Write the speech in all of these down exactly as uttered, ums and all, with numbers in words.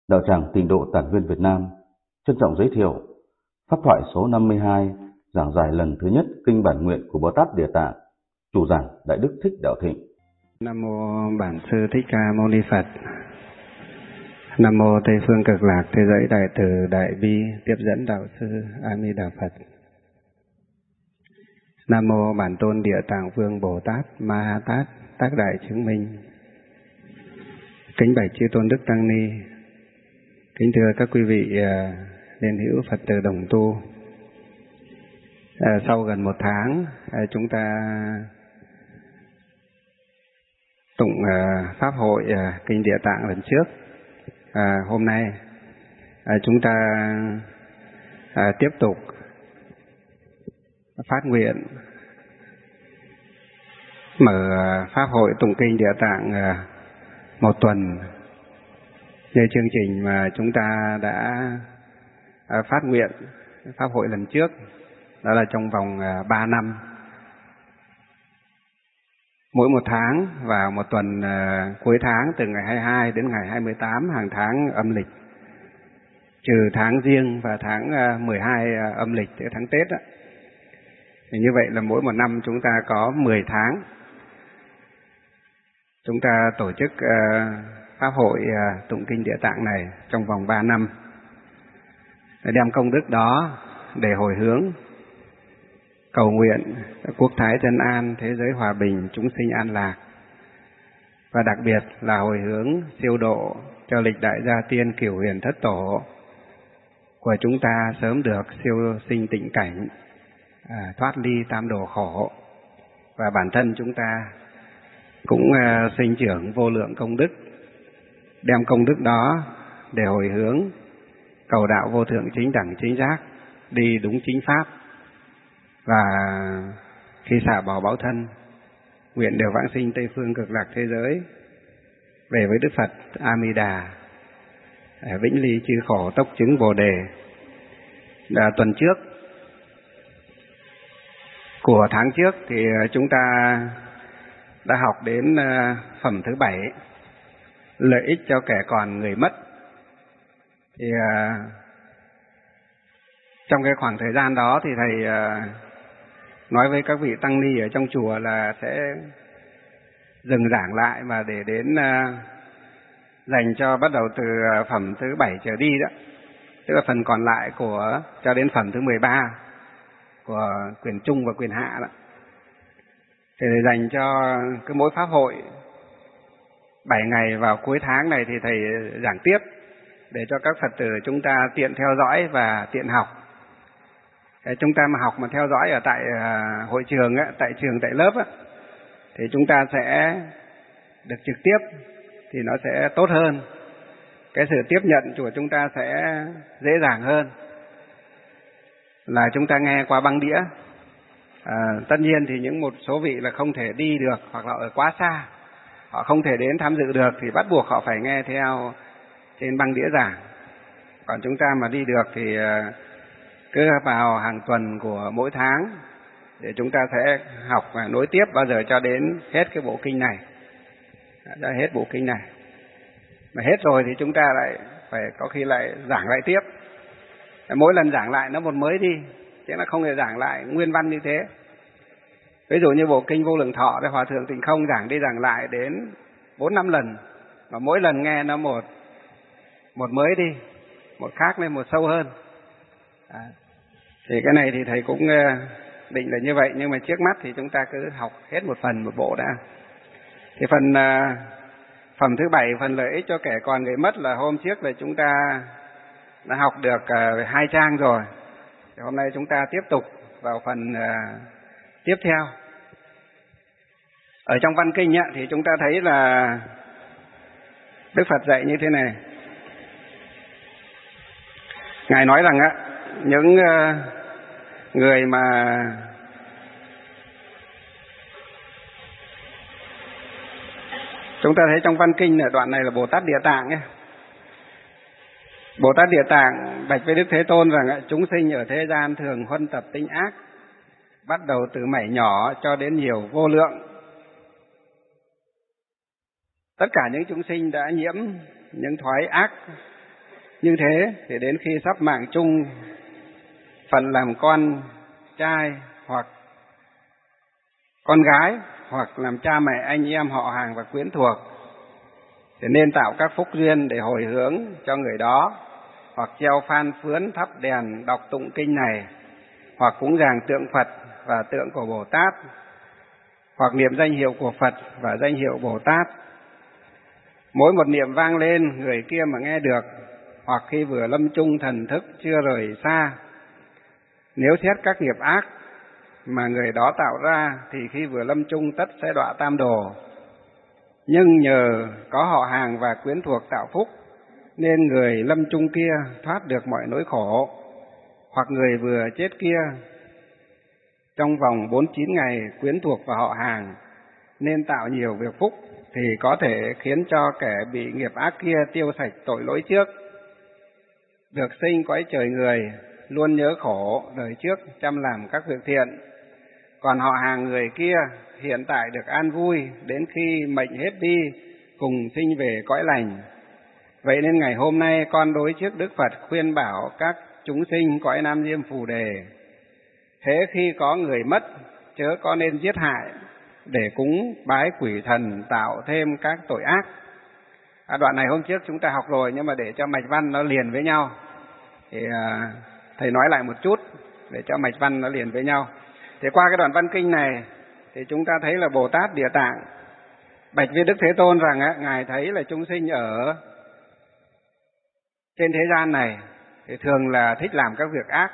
Đạo tràng Tịnh độ Tản Viên Việt Nam trân trọng giới thiệu pháp thoại số năm mươi hai, giảng giải lần thứ nhất kinh bản nguyện của Bồ Tát Địa Tạng, chủ giảng Đại Đức Thích Đạo Thịnh. Nam mô Bản Sư Thích Ca Mâu Ni Phật. Nam mô Tây Phương Cực Lạc Thế Giới Đại Từ Đại Bi Tiếp Dẫn Đạo Sư A Di Đà Phật. Nam mô Bản Tôn Địa Tạng Vương Bồ Tát Ma Ha Tát Tác Đại Chứng Minh. Kính bạch chư tôn đức tăng ni, kính thưa các quý vị uh, liên hữu Phật tử đồng tu. Uh, sau gần một tháng uh, chúng ta tụng uh, pháp hội uh, kinh Địa Tạng lần trước. Uh, hôm nay uh, chúng ta uh, tiếp tục phát nguyện mở uh, pháp hội tụng kinh Địa Tạng uh, một tuần như chương trình mà chúng ta đã uh, phát nguyện pháp hội lần trước, đó là trong vòng uh, ba năm. Mỗi một tháng vào một tuần uh, cuối tháng từ ngày hai mươi hai đến ngày hai mươi tám hàng tháng âm lịch, trừ tháng riêng và tháng uh, mười hai uh, âm lịch, từ tháng Tết đó. Thì như vậy là mỗi một năm chúng ta có mười tháng. Chúng ta tổ chức uh, pháp hội uh, tụng kinh Địa Tạng này trong vòng ba năm, để đem công đức đó để hồi hướng cầu nguyện quốc thái dân an, thế giới hòa bình, chúng sinh an lạc, và đặc biệt là hồi hướng siêu độ cho lịch đại gia tiên Cửu Huyền Thất Tổ của chúng ta sớm được siêu sinh tịnh cảnh, à, thoát ly tam đồ khổ, và bản thân chúng ta cũng uh, sinh trưởng vô lượng công đức, đem công đức đó để hồi hướng cầu đạo vô thượng chính đẳng chính giác, đi đúng chính pháp, và khi xả bỏ báo thân nguyện đều vãng sinh Tây Phương Cực Lạc thế giới, về với Đức Phật A Di Đà, vĩnh ly chư khổ tốc chứng Bồ đề. Là tuần trước của tháng trước thì chúng ta đã học đến phẩm thứ bảy, lợi ích cho kẻ còn người mất. Thì trong cái khoảng thời gian đó thì thầy nói với các vị tăng ni ở trong chùa là sẽ dừng giảng lại, mà để đến dành cho bắt đầu từ phẩm thứ bảy trở đi đó, tức là phần còn lại của cho đến phẩm thứ mười ba của quyển trung và quyển hạ đó, thì để dành cho cái mỗi pháp hội bảy ngày vào cuối tháng này thì thầy giảng tiếp, để cho các Phật tử chúng ta tiện theo dõi và tiện học. Để chúng ta mà học mà theo dõi ở tại uh, hội trường á, tại trường tại lớp á, thì chúng ta sẽ được trực tiếp, thì nó sẽ tốt hơn. Cái sự tiếp nhận của chúng ta sẽ dễ dàng hơn là chúng ta nghe qua băng đĩa. À, tất nhiên thì những một số vị là không thể đi được hoặc là ở quá xa, họ không thể đến tham dự được, thì bắt buộc họ phải nghe theo trên băng đĩa giảng. Còn chúng ta mà đi được thì cứ vào hàng tuần của mỗi tháng để chúng ta sẽ học và nối tiếp bao giờ cho đến hết cái bộ kinh này, đã hết bộ kinh này. Mà hết rồi thì chúng ta lại phải có khi lại giảng lại tiếp. Mỗi lần giảng lại nó một mới đi, chứ nó không thể giảng lại nguyên văn như thế. Ví dụ như bộ kinh Vô Lượng Thọ thì Hòa Thượng Tịnh Không giảng đi giảng lại đến bốn năm lần, mà mỗi lần nghe nó một một mới đi, một khác lên, một sâu hơn. À, thì cái này thì thầy cũng định là như vậy, nhưng mà trước mắt thì chúng ta cứ học hết một phần một bộ đã. Thì phần uh, phẩm thứ bảy, phần lợi ích cho kẻ còn người mất, là hôm trước là chúng ta đã học được uh, hai trang rồi. Thì hôm nay chúng ta tiếp tục vào phần uh, tiếp theo. Ở trong văn kinh á, thì chúng ta thấy là Đức Phật dạy như thế này. Ngài nói rằng á, những uh, người mà chúng ta thấy trong văn kinh ở đoạn này là Bồ Tát Địa Tạng ấy. Bồ Tát Địa Tạng bạch với Đức Thế Tôn rằng á, chúng sinh ở thế gian thường huân tập tính ác, bắt đầu từ mảy nhỏ cho đến nhiều vô lượng. Tất cả những chúng sinh đã nhiễm những thói ác Như thế thì đến khi sắp mạng chung, phận làm con trai hoặc con gái, hoặc làm cha mẹ anh em họ hàng và quyến thuộc, thì nên tạo các phúc duyên để hồi hướng cho người đó, hoặc treo phan phướn thắp đèn đọc tụng kinh này, hoặc cúng dường tượng Phật và tượng của Bồ Tát, hoặc niệm danh hiệu của Phật và danh hiệu Bồ Tát. Mỗi một niệm vang lên, người kia mà nghe được, hoặc khi vừa lâm chung thần thức chưa rời xa, nếu xét các nghiệp ác mà người đó tạo ra thì khi vừa lâm chung tất sẽ đọa tam đồ. Nhưng nhờ có họ hàng và quyến thuộc tạo phúc, nên người lâm chung kia thoát được mọi nỗi khổ, hoặc người vừa chết kia trong vòng bốn mươi chín ngày quyến thuộc và họ hàng nên tạo nhiều việc phúc, thì có thể khiến cho kẻ bị nghiệp ác kia tiêu sạch tội lỗi trước, được sinh cõi trời người, luôn nhớ khổ đời trước chăm làm các việc thiện. Còn họ hàng người kia hiện tại được an vui, đến khi mệnh hết đi cùng sinh về cõi lành. Vậy nên ngày hôm nay con đối trước Đức Phật khuyên bảo các chúng sinh cõi Nam Diêm Phù Đề: thế khi có người mất, chớ có nên giết hại, để cúng bái quỷ thần tạo thêm các tội ác. À, đoạn này hôm trước chúng ta học rồi, nhưng mà để cho mạch văn nó liền với nhau thì à, thầy nói lại một chút để cho mạch văn nó liền với nhau. Thì qua cái đoạn văn kinh này thì chúng ta thấy là Bồ Tát Địa Tạng bạch với Đức Thế Tôn rằng á, ngài thấy là chúng sinh ở trên thế gian này thì thường là thích làm các việc ác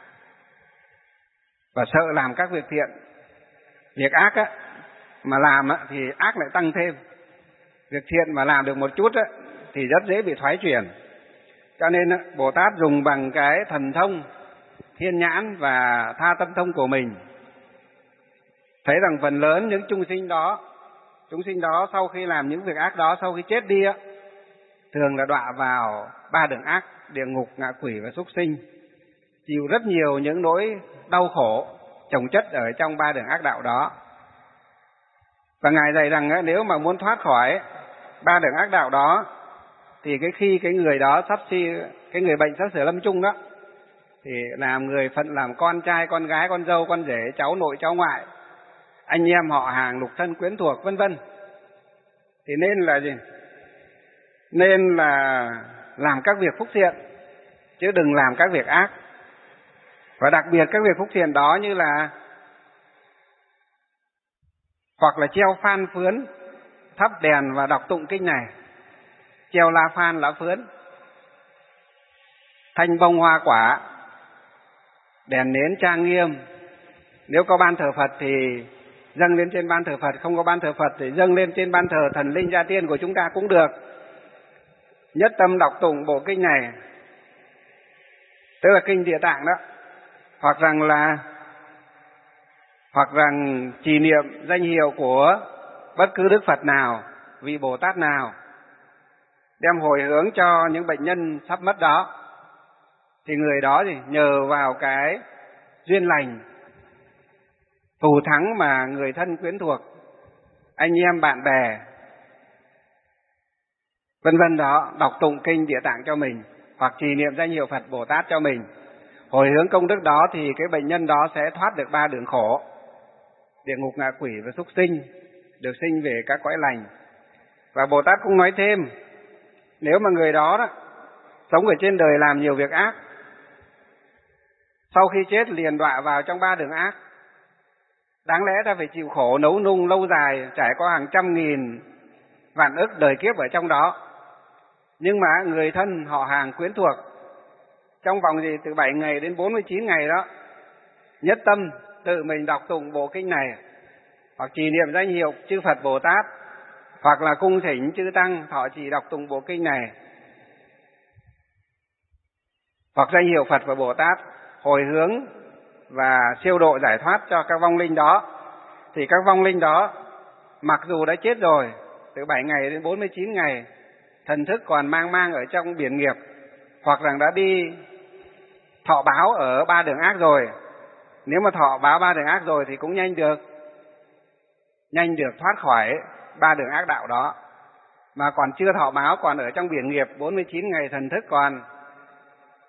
và sợ làm các việc thiện. Việc ác á mà làm á thì ác lại tăng thêm, việc thiện mà làm được một chút á thì rất dễ bị thoái chuyển. Cho nên á, Bồ Tát dùng bằng cái thần thông thiên nhãn và tha tâm thông của mình, thấy rằng phần lớn những chúng sinh đó, chúng sinh đó sau khi làm những việc ác đó, sau khi chết đi á, thường là đọa vào ba đường ác: địa ngục, ngạ quỷ và súc sinh, chịu rất nhiều những nỗi đau khổ chồng chất ở trong ba đường ác đạo đó. Và ngài dạy rằng á, nếu mà muốn thoát khỏi ba đường ác đạo đó thì cái khi cái người đó sắp si, cái người bệnh sắp sửa lâm chung đó, thì làm người phận làm con trai, con gái, con dâu, con rể, cháu nội, cháu ngoại, anh em họ hàng, lục thân quyến thuộc vân vân, thì nên là gì? Nên là làm các việc phúc thiện, chứ đừng làm các việc ác. Và đặc biệt các việc phúc thiện đó như là hoặc là treo phan phướn, thắp đèn và đọc tụng kinh này, treo la phan lá phướn, thanh bông hoa quả, đèn nến trang nghiêm. Nếu có ban thờ Phật thì dâng lên trên ban thờ Phật, không có ban thờ Phật thì dâng lên trên ban thờ thần linh gia tiên của chúng ta cũng được. Nhất tâm đọc tụng bộ kinh này, tức là kinh Địa Tạng đó, hoặc rằng là hoặc rằng trì niệm danh hiệu của bất cứ Đức Phật nào, vị Bồ Tát nào, đem hồi hướng cho những bệnh nhân sắp mất đó, thì người đó thì nhờ vào cái duyên lành, thù thắng mà người thân quyến thuộc, anh em bạn bè vân vân đó đọc tụng kinh Địa Tạng cho mình, hoặc trì niệm danh hiệu Phật Bồ Tát cho mình, hồi hướng công đức đó, thì cái bệnh nhân đó sẽ thoát được ba đường khổ: địa ngục, ngạ quỷ và súc sinh, được sinh về các cõi lành. Và Bồ Tát cũng nói thêm, nếu mà người đó, đó sống ở trên đời làm nhiều việc ác, sau khi chết liền đọa vào trong ba đường ác, đáng lẽ ta phải chịu khổ nấu nung lâu dài, trải qua hàng trăm nghìn vạn ức đời kiếp ở trong đó. Nhưng mà người thân họ hàng quyến thuộc trong vòng gì từ bảy ngày đến bốn mươi chín ngày đó, nhất tâm tự mình đọc tụng bộ kinh này, hoặc trì niệm danh hiệu chư Phật Bồ Tát, hoặc là cung thỉnh chư tăng thọ trì đọc tụng bộ kinh này, hoặc danh hiệu Phật và Bồ Tát, hồi hướng và siêu độ giải thoát cho các vong linh đó, thì các vong linh đó mặc dù đã chết rồi từ bảy ngày đến bốn mươi chín ngày, thần thức còn mang mang ở trong biển nghiệp, hoặc rằng đã đi thọ báo ở ba đường ác rồi. Nếu mà thọ báo ba đường ác rồi thì cũng nhanh được nhanh được thoát khỏi ba đường ác đạo đó. Mà còn chưa thọ báo, còn ở trong biển nghiệp bốn mươi chín ngày, thần thức còn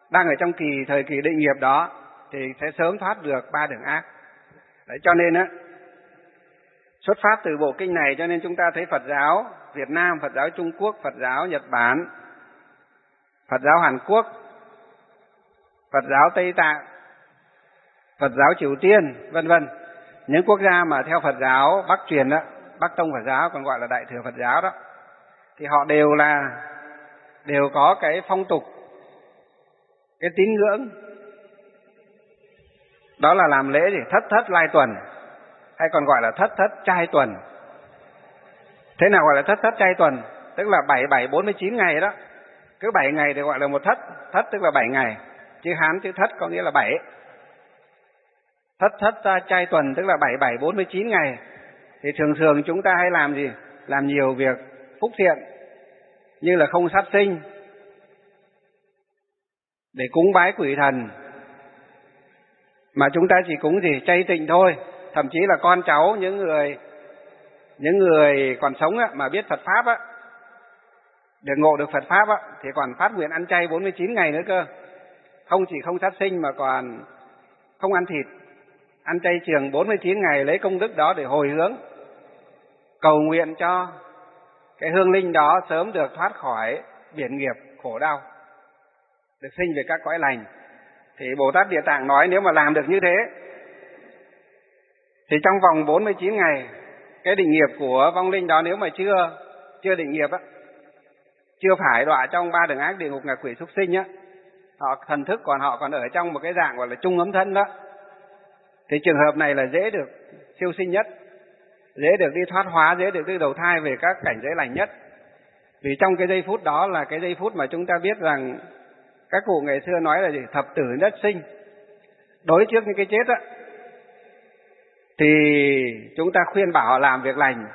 đang ở trong kỳ thời kỳ định nghiệp đó thì sẽ sớm thoát được ba đường ác. Đấy, cho nên á, xuất phát từ bộ kinh này cho nên chúng ta thấy Phật giáo Việt Nam, Phật giáo Trung Quốc, Phật giáo Nhật Bản, Phật giáo Hàn Quốc, Phật giáo Tây Tạng, Phật giáo Triều Tiên, vân vân, những quốc gia mà theo Phật giáo Bắc truyền đó, Bắc tông Phật giáo còn gọi là Đại thừa Phật giáo đó, thì họ đều là đều có cái phong tục, cái tín ngưỡng, đó là làm lễ gì thất thất lai tuần, hay còn gọi là thất thất trai tuần. Thế nào gọi là thất thất trai tuần? Tức là bảy bảy bốn mươi chín ngày đó, cứ bảy ngày thì gọi là một thất, thất tức là bảy ngày, chữ Hán chữ thất có nghĩa là bảy. Thất thất trai tuần tức là bảy bảy bốn mươi chín ngày. Thì thường thường chúng ta hay làm gì? Làm nhiều việc phúc thiện, như là không sát sinh, để cúng bái quỷ thần. Mà chúng ta chỉ cúng gì? Chay tịnh thôi. Thậm chí là con cháu những người những người còn sống á, mà biết Phật pháp á, được ngộ được Phật pháp á, thì còn phát nguyện ăn chay bốn mươi chín ngày nữa cơ. Không chỉ không sát sinh mà còn không ăn thịt, ăn chay trường bốn mươi chín ngày, lấy công đức đó để hồi hướng, cầu nguyện cho cái hương linh đó sớm được thoát khỏi biển nghiệp khổ đau, được sinh về các cõi lành. Thì Bồ Tát Địa Tạng nói nếu mà làm được như thế thì trong vòng bốn mươi chín ngày, cái định nghiệp của vong linh đó nếu mà chưa chưa định nghiệp á, chưa phải đọa trong ba đường ác địa ngục ngạ quỷ súc sinh á, họ thần thức còn họ còn ở trong một cái dạng gọi là trung ấm thân đó, thì trường hợp này là dễ được siêu sinh nhất, dễ được đi thoát hóa, dễ được đi đầu thai về các cảnh giới lành nhất. Vì trong cái giây phút đó là cái giây phút mà chúng ta biết rằng các cụ ngày xưa nói là gì? Thập tử nhất sinh. Đối trước những cái chết á, thì chúng ta khuyên bảo họ làm việc lành,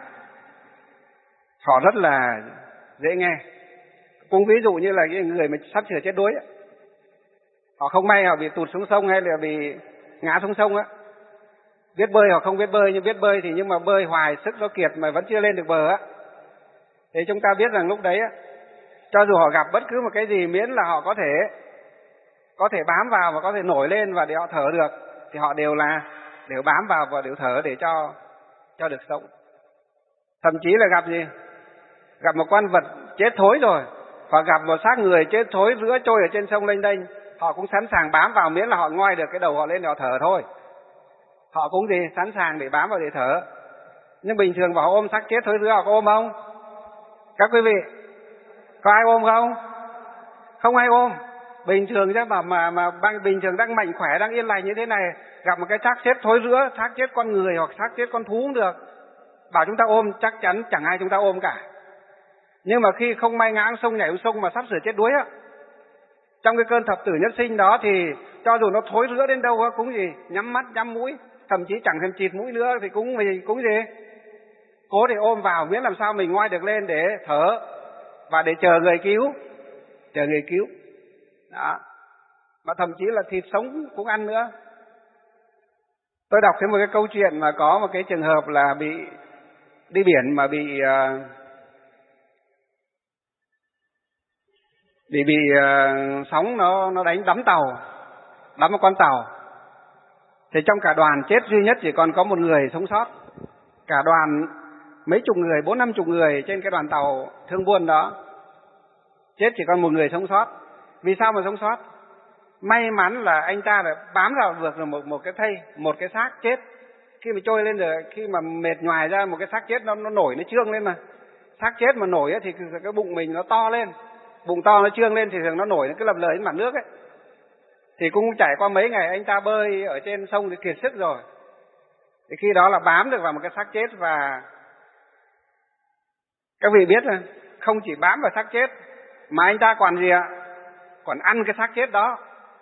họ rất là dễ nghe. Cũng ví dụ như là cái người mà sắp sửa chết đuối á, họ không may họ bị tụt xuống sông hay là bị ngã xuống sông á, biết bơi họ không biết bơi, nhưng biết bơi thì nhưng mà bơi hoài sức nó kiệt mà vẫn chưa lên được bờ á, thì chúng ta biết rằng lúc đấy á, cho dù họ gặp bất cứ một cái gì, miễn là họ có thể có thể bám vào và có thể nổi lên và để họ thở được, thì họ đều là đều bám vào và đều thở để cho cho được sống. Thậm chí là gặp gì? Gặp một con vật chết thối rồi, hoặc gặp một xác người chết thối rữa trôi ở trên sông lênh đênh, họ cũng sẵn sàng bám vào, miễn là họ ngoi được cái đầu họ lên để họ thở thôi. Họ cũng gì? Sẵn sàng để bám vào để thở. Nhưng bình thường bảo ôm xác chết thối rữa họ có ôm không? Các quý vị, có ai ôm không? Không ai ôm. Bình thường chứ mà mà mà bình thường đang mạnh khỏe, đang yên lành như thế này, gặp một cái xác chết thối rữa, xác chết con người hoặc xác chết con thú cũng được, bảo chúng ta ôm chắc chắn chẳng ai chúng ta ôm cả. Nhưng mà khi không may ngã sông, nhảy xuống sông mà sắp sửa chết đuối á, trong cái cơn thập tử nhất sinh đó thì cho dù nó thối rữa đến đâu á, cũng gì nhắm mắt nhắm mũi, thậm chí chẳng thèm chịt mũi nữa thì cũng mình cũng gì cố để ôm vào, miễn làm sao mình ngoi được lên để thở và để chờ người cứu, chờ người cứu đó. Mà thậm chí là thịt sống cũng ăn nữa. Tôi đọc thêm một cái câu chuyện mà có một cái trường hợp là bị đi biển mà bị uh, bị bị uh, sóng nó nó đánh đắm tàu, đắm một con tàu. Thì trong cả đoàn chết duy nhất chỉ còn có một người sống sót. Cả đoàn mấy chục người, bốn năm chục người trên cái đoàn tàu thương buôn đó, chết chỉ còn một người sống sót. Vì sao mà sống sót? May mắn là anh ta đã bám vào được rồi một một cái thây, một cái xác chết. Khi mà trôi lên rồi, khi mà mệt nhoài ra một cái xác chết nó nó nổi, nó trương lên mà. Xác chết mà nổi ấy, thì cái bụng mình nó to lên, bụng to nó trương lên thì thường nó nổi, nó cứ lập lờ trên mặt nước ấy. Thì cũng trải qua mấy ngày anh ta bơi ở trên sông thì kiệt sức rồi. Thì khi đó là bám được vào một cái xác chết, và các vị biết rồi, không chỉ bám vào xác chết mà anh ta còn gì ạ? Còn ăn cái xác chết đó.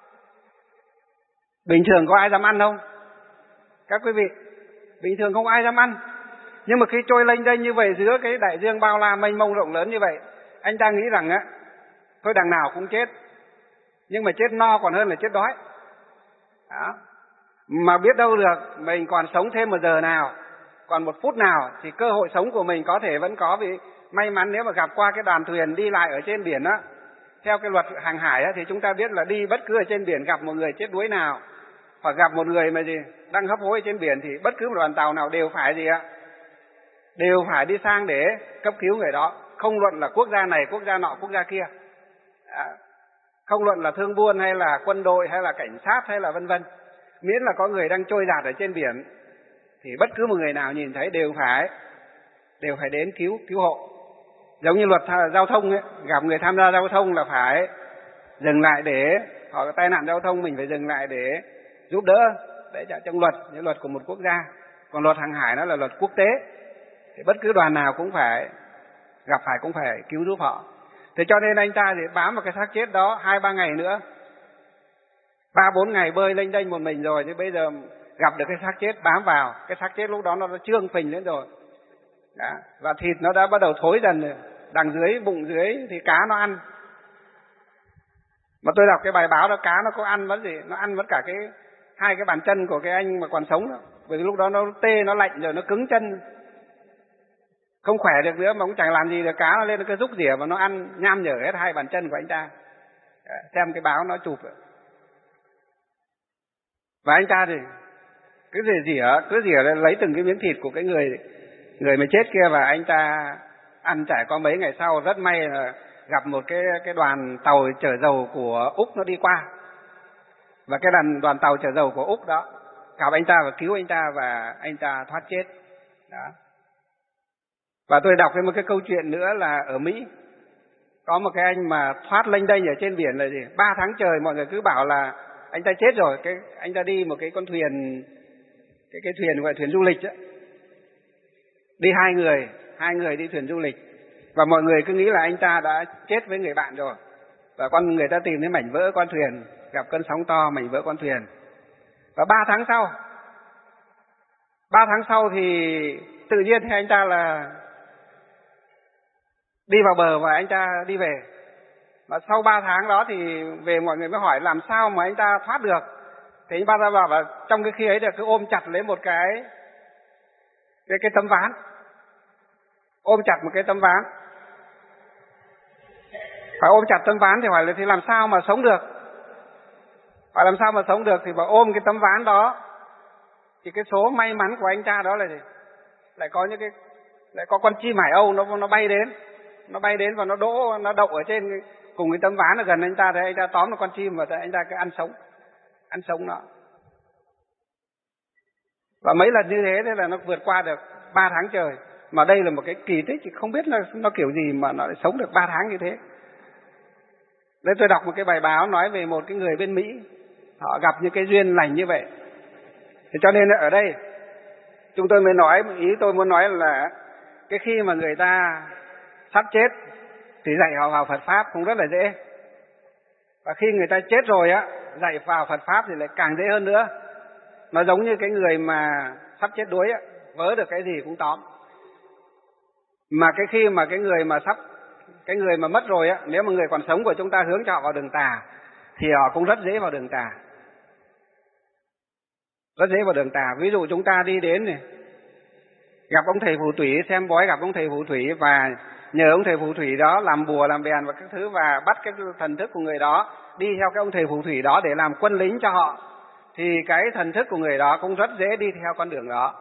Bình thường có ai dám ăn không? Các quý vị, bình thường không ai dám ăn. Nhưng mà khi trôi lênh đênh như vậy giữa cái đại dương bao la mênh mông rộng lớn như vậy, anh ta nghĩ rằng á, thôi đằng nào cũng chết, nhưng mà chết no còn hơn là chết đói đó. Mà biết đâu được, mình còn sống thêm một giờ nào, còn một phút nào thì cơ hội sống của mình có thể vẫn có. Vì may mắn nếu mà gặp qua cái đoàn thuyền đi lại ở trên biển á, theo cái luật hàng hải á, thì chúng ta biết là đi bất cứ ở trên biển gặp một người chết đuối nào, hoặc gặp một người mà gì đang hấp hối trên biển, thì bất cứ một đoàn tàu nào đều phải gì ạ, đều phải đi sang để cấp cứu người đó, không luận là quốc gia này, quốc gia nọ, quốc gia kia, à, không luận là thương buôn hay là quân đội hay là cảnh sát hay là vân vân, miễn là có người đang trôi dạt ở trên biển thì bất cứ một người nào nhìn thấy đều phải đều phải đến cứu cứu hộ. Giống như luật giao thông ấy, gặp người tham gia giao thông là phải dừng lại để họ có tai nạn giao thông, mình phải dừng lại để giúp đỡ, để trong luật, những luật của một quốc gia. Còn luật hàng hải nó là luật quốc tế, thì bất cứ đoàn nào cũng phải gặp phải cũng phải cứu giúp họ. Thế cho nên anh ta thì bám vào cái xác chết đó hai ba ngày nữa, ba bốn ngày bơi lênh đênh một mình rồi, chứ bây giờ gặp được cái xác chết bám vào, cái xác chết lúc đó nó trương phình lên rồi. Đó. Và thịt nó đã bắt đầu thối dần rồi, đằng dưới, bụng dưới thì cá nó ăn. Mà tôi đọc cái bài báo đó, cá nó có ăn mất gì, nó ăn mất cả cái hai cái bàn chân của cái anh mà còn sống đó. Bởi vì lúc đó nó tê, nó lạnh rồi, nó cứng chân, không khỏe được nữa, mà cũng chẳng làm gì được, cá nó lên nó cứ rúc rỉa và nó ăn nham nhở hết hai bàn chân của anh ta. Xem cái báo nó chụp. Và anh ta thì cứ rỉa rỉa, cứ rỉa lấy từng cái miếng thịt của cái người người mà chết kia, và anh ta ăn. Trải qua mấy ngày sau, rất may là gặp một cái cái đoàn tàu chở dầu của Úc nó đi qua, và cái đoàn đoàn tàu chở dầu của Úc đó gặp anh ta và cứu anh ta, và anh ta thoát chết. Đó. Và tôi đọc thêm một cái câu chuyện nữa là ở Mỹ có một cái anh mà thoát lênh đênh ở trên biển là gì, ba tháng trời mọi người cứ bảo là anh ta chết rồi. Cái anh ta đi một cái con thuyền, cái cái thuyền gọi là thuyền du lịch đó, đi hai người hai người đi thuyền du lịch, và mọi người cứ nghĩ là anh ta đã chết với người bạn rồi, và con người ta tìm thấy mảnh vỡ con thuyền, gặp cơn sóng to, mảnh vỡ con thuyền. Và ba tháng sau ba tháng sau thì tự nhiên thì anh ta là đi vào bờ và anh ta đi về. Và sau ba tháng đó thì về, mọi người mới hỏi làm sao mà anh ta thoát được. Thì anh ta bảo là trong cái khi ấy là cứ ôm chặt lấy một cái cái, cái tấm ván, ôm chặt một cái tấm ván, phải ôm chặt tấm ván. Thì hỏi là thì làm sao mà sống được, phải làm sao mà sống được, thì bảo ôm cái tấm ván đó. Thì cái số may mắn của anh ta đó là gì, lại có những cái lại có con chim hải âu nó nó bay đến, nó bay đến và nó đỗ, nó đậu ở trên cái, cùng cái tấm ván ở gần anh ta. Thì anh ta tóm được con chim và anh ta cứ ăn sống ăn sống nó. Và mấy lần như thế, thế là nó vượt qua được ba tháng trời. Mà đây là một cái kỳ tích, thì không biết là nó kiểu gì mà nó lại sống được ba tháng như thế. Đấy, tôi đọc một cái bài báo nói về một cái người bên Mỹ, họ gặp những cái duyên lành như vậy. Thế cho nên ở đây chúng tôi mới nói, ý tôi muốn nói là cái khi mà người ta sắp chết thì dạy họ vào Phật Pháp cũng rất là dễ. Và khi người ta chết rồi á, dạy vào Phật Pháp thì lại càng dễ hơn nữa. Nó giống như cái người mà sắp chết đuối á, vớ được cái gì cũng tóm. Mà cái khi mà cái người mà sắp cái người mà mất rồi á, nếu mà người còn sống của chúng ta hướng cho họ vào đường tà thì họ cũng rất dễ vào đường tà. Rất dễ vào đường tà. Ví dụ chúng ta đi đến này, gặp ông thầy phù thủy, xem bói gặp ông thầy phù thủy, và nhờ ông thầy phù thủy đó làm bùa làm bèn và các thứ, và bắt cái thần thức của người đó đi theo cái ông thầy phù thủy đó để làm quân lính cho họ, thì cái thần thức của người đó cũng rất dễ đi theo con đường đó.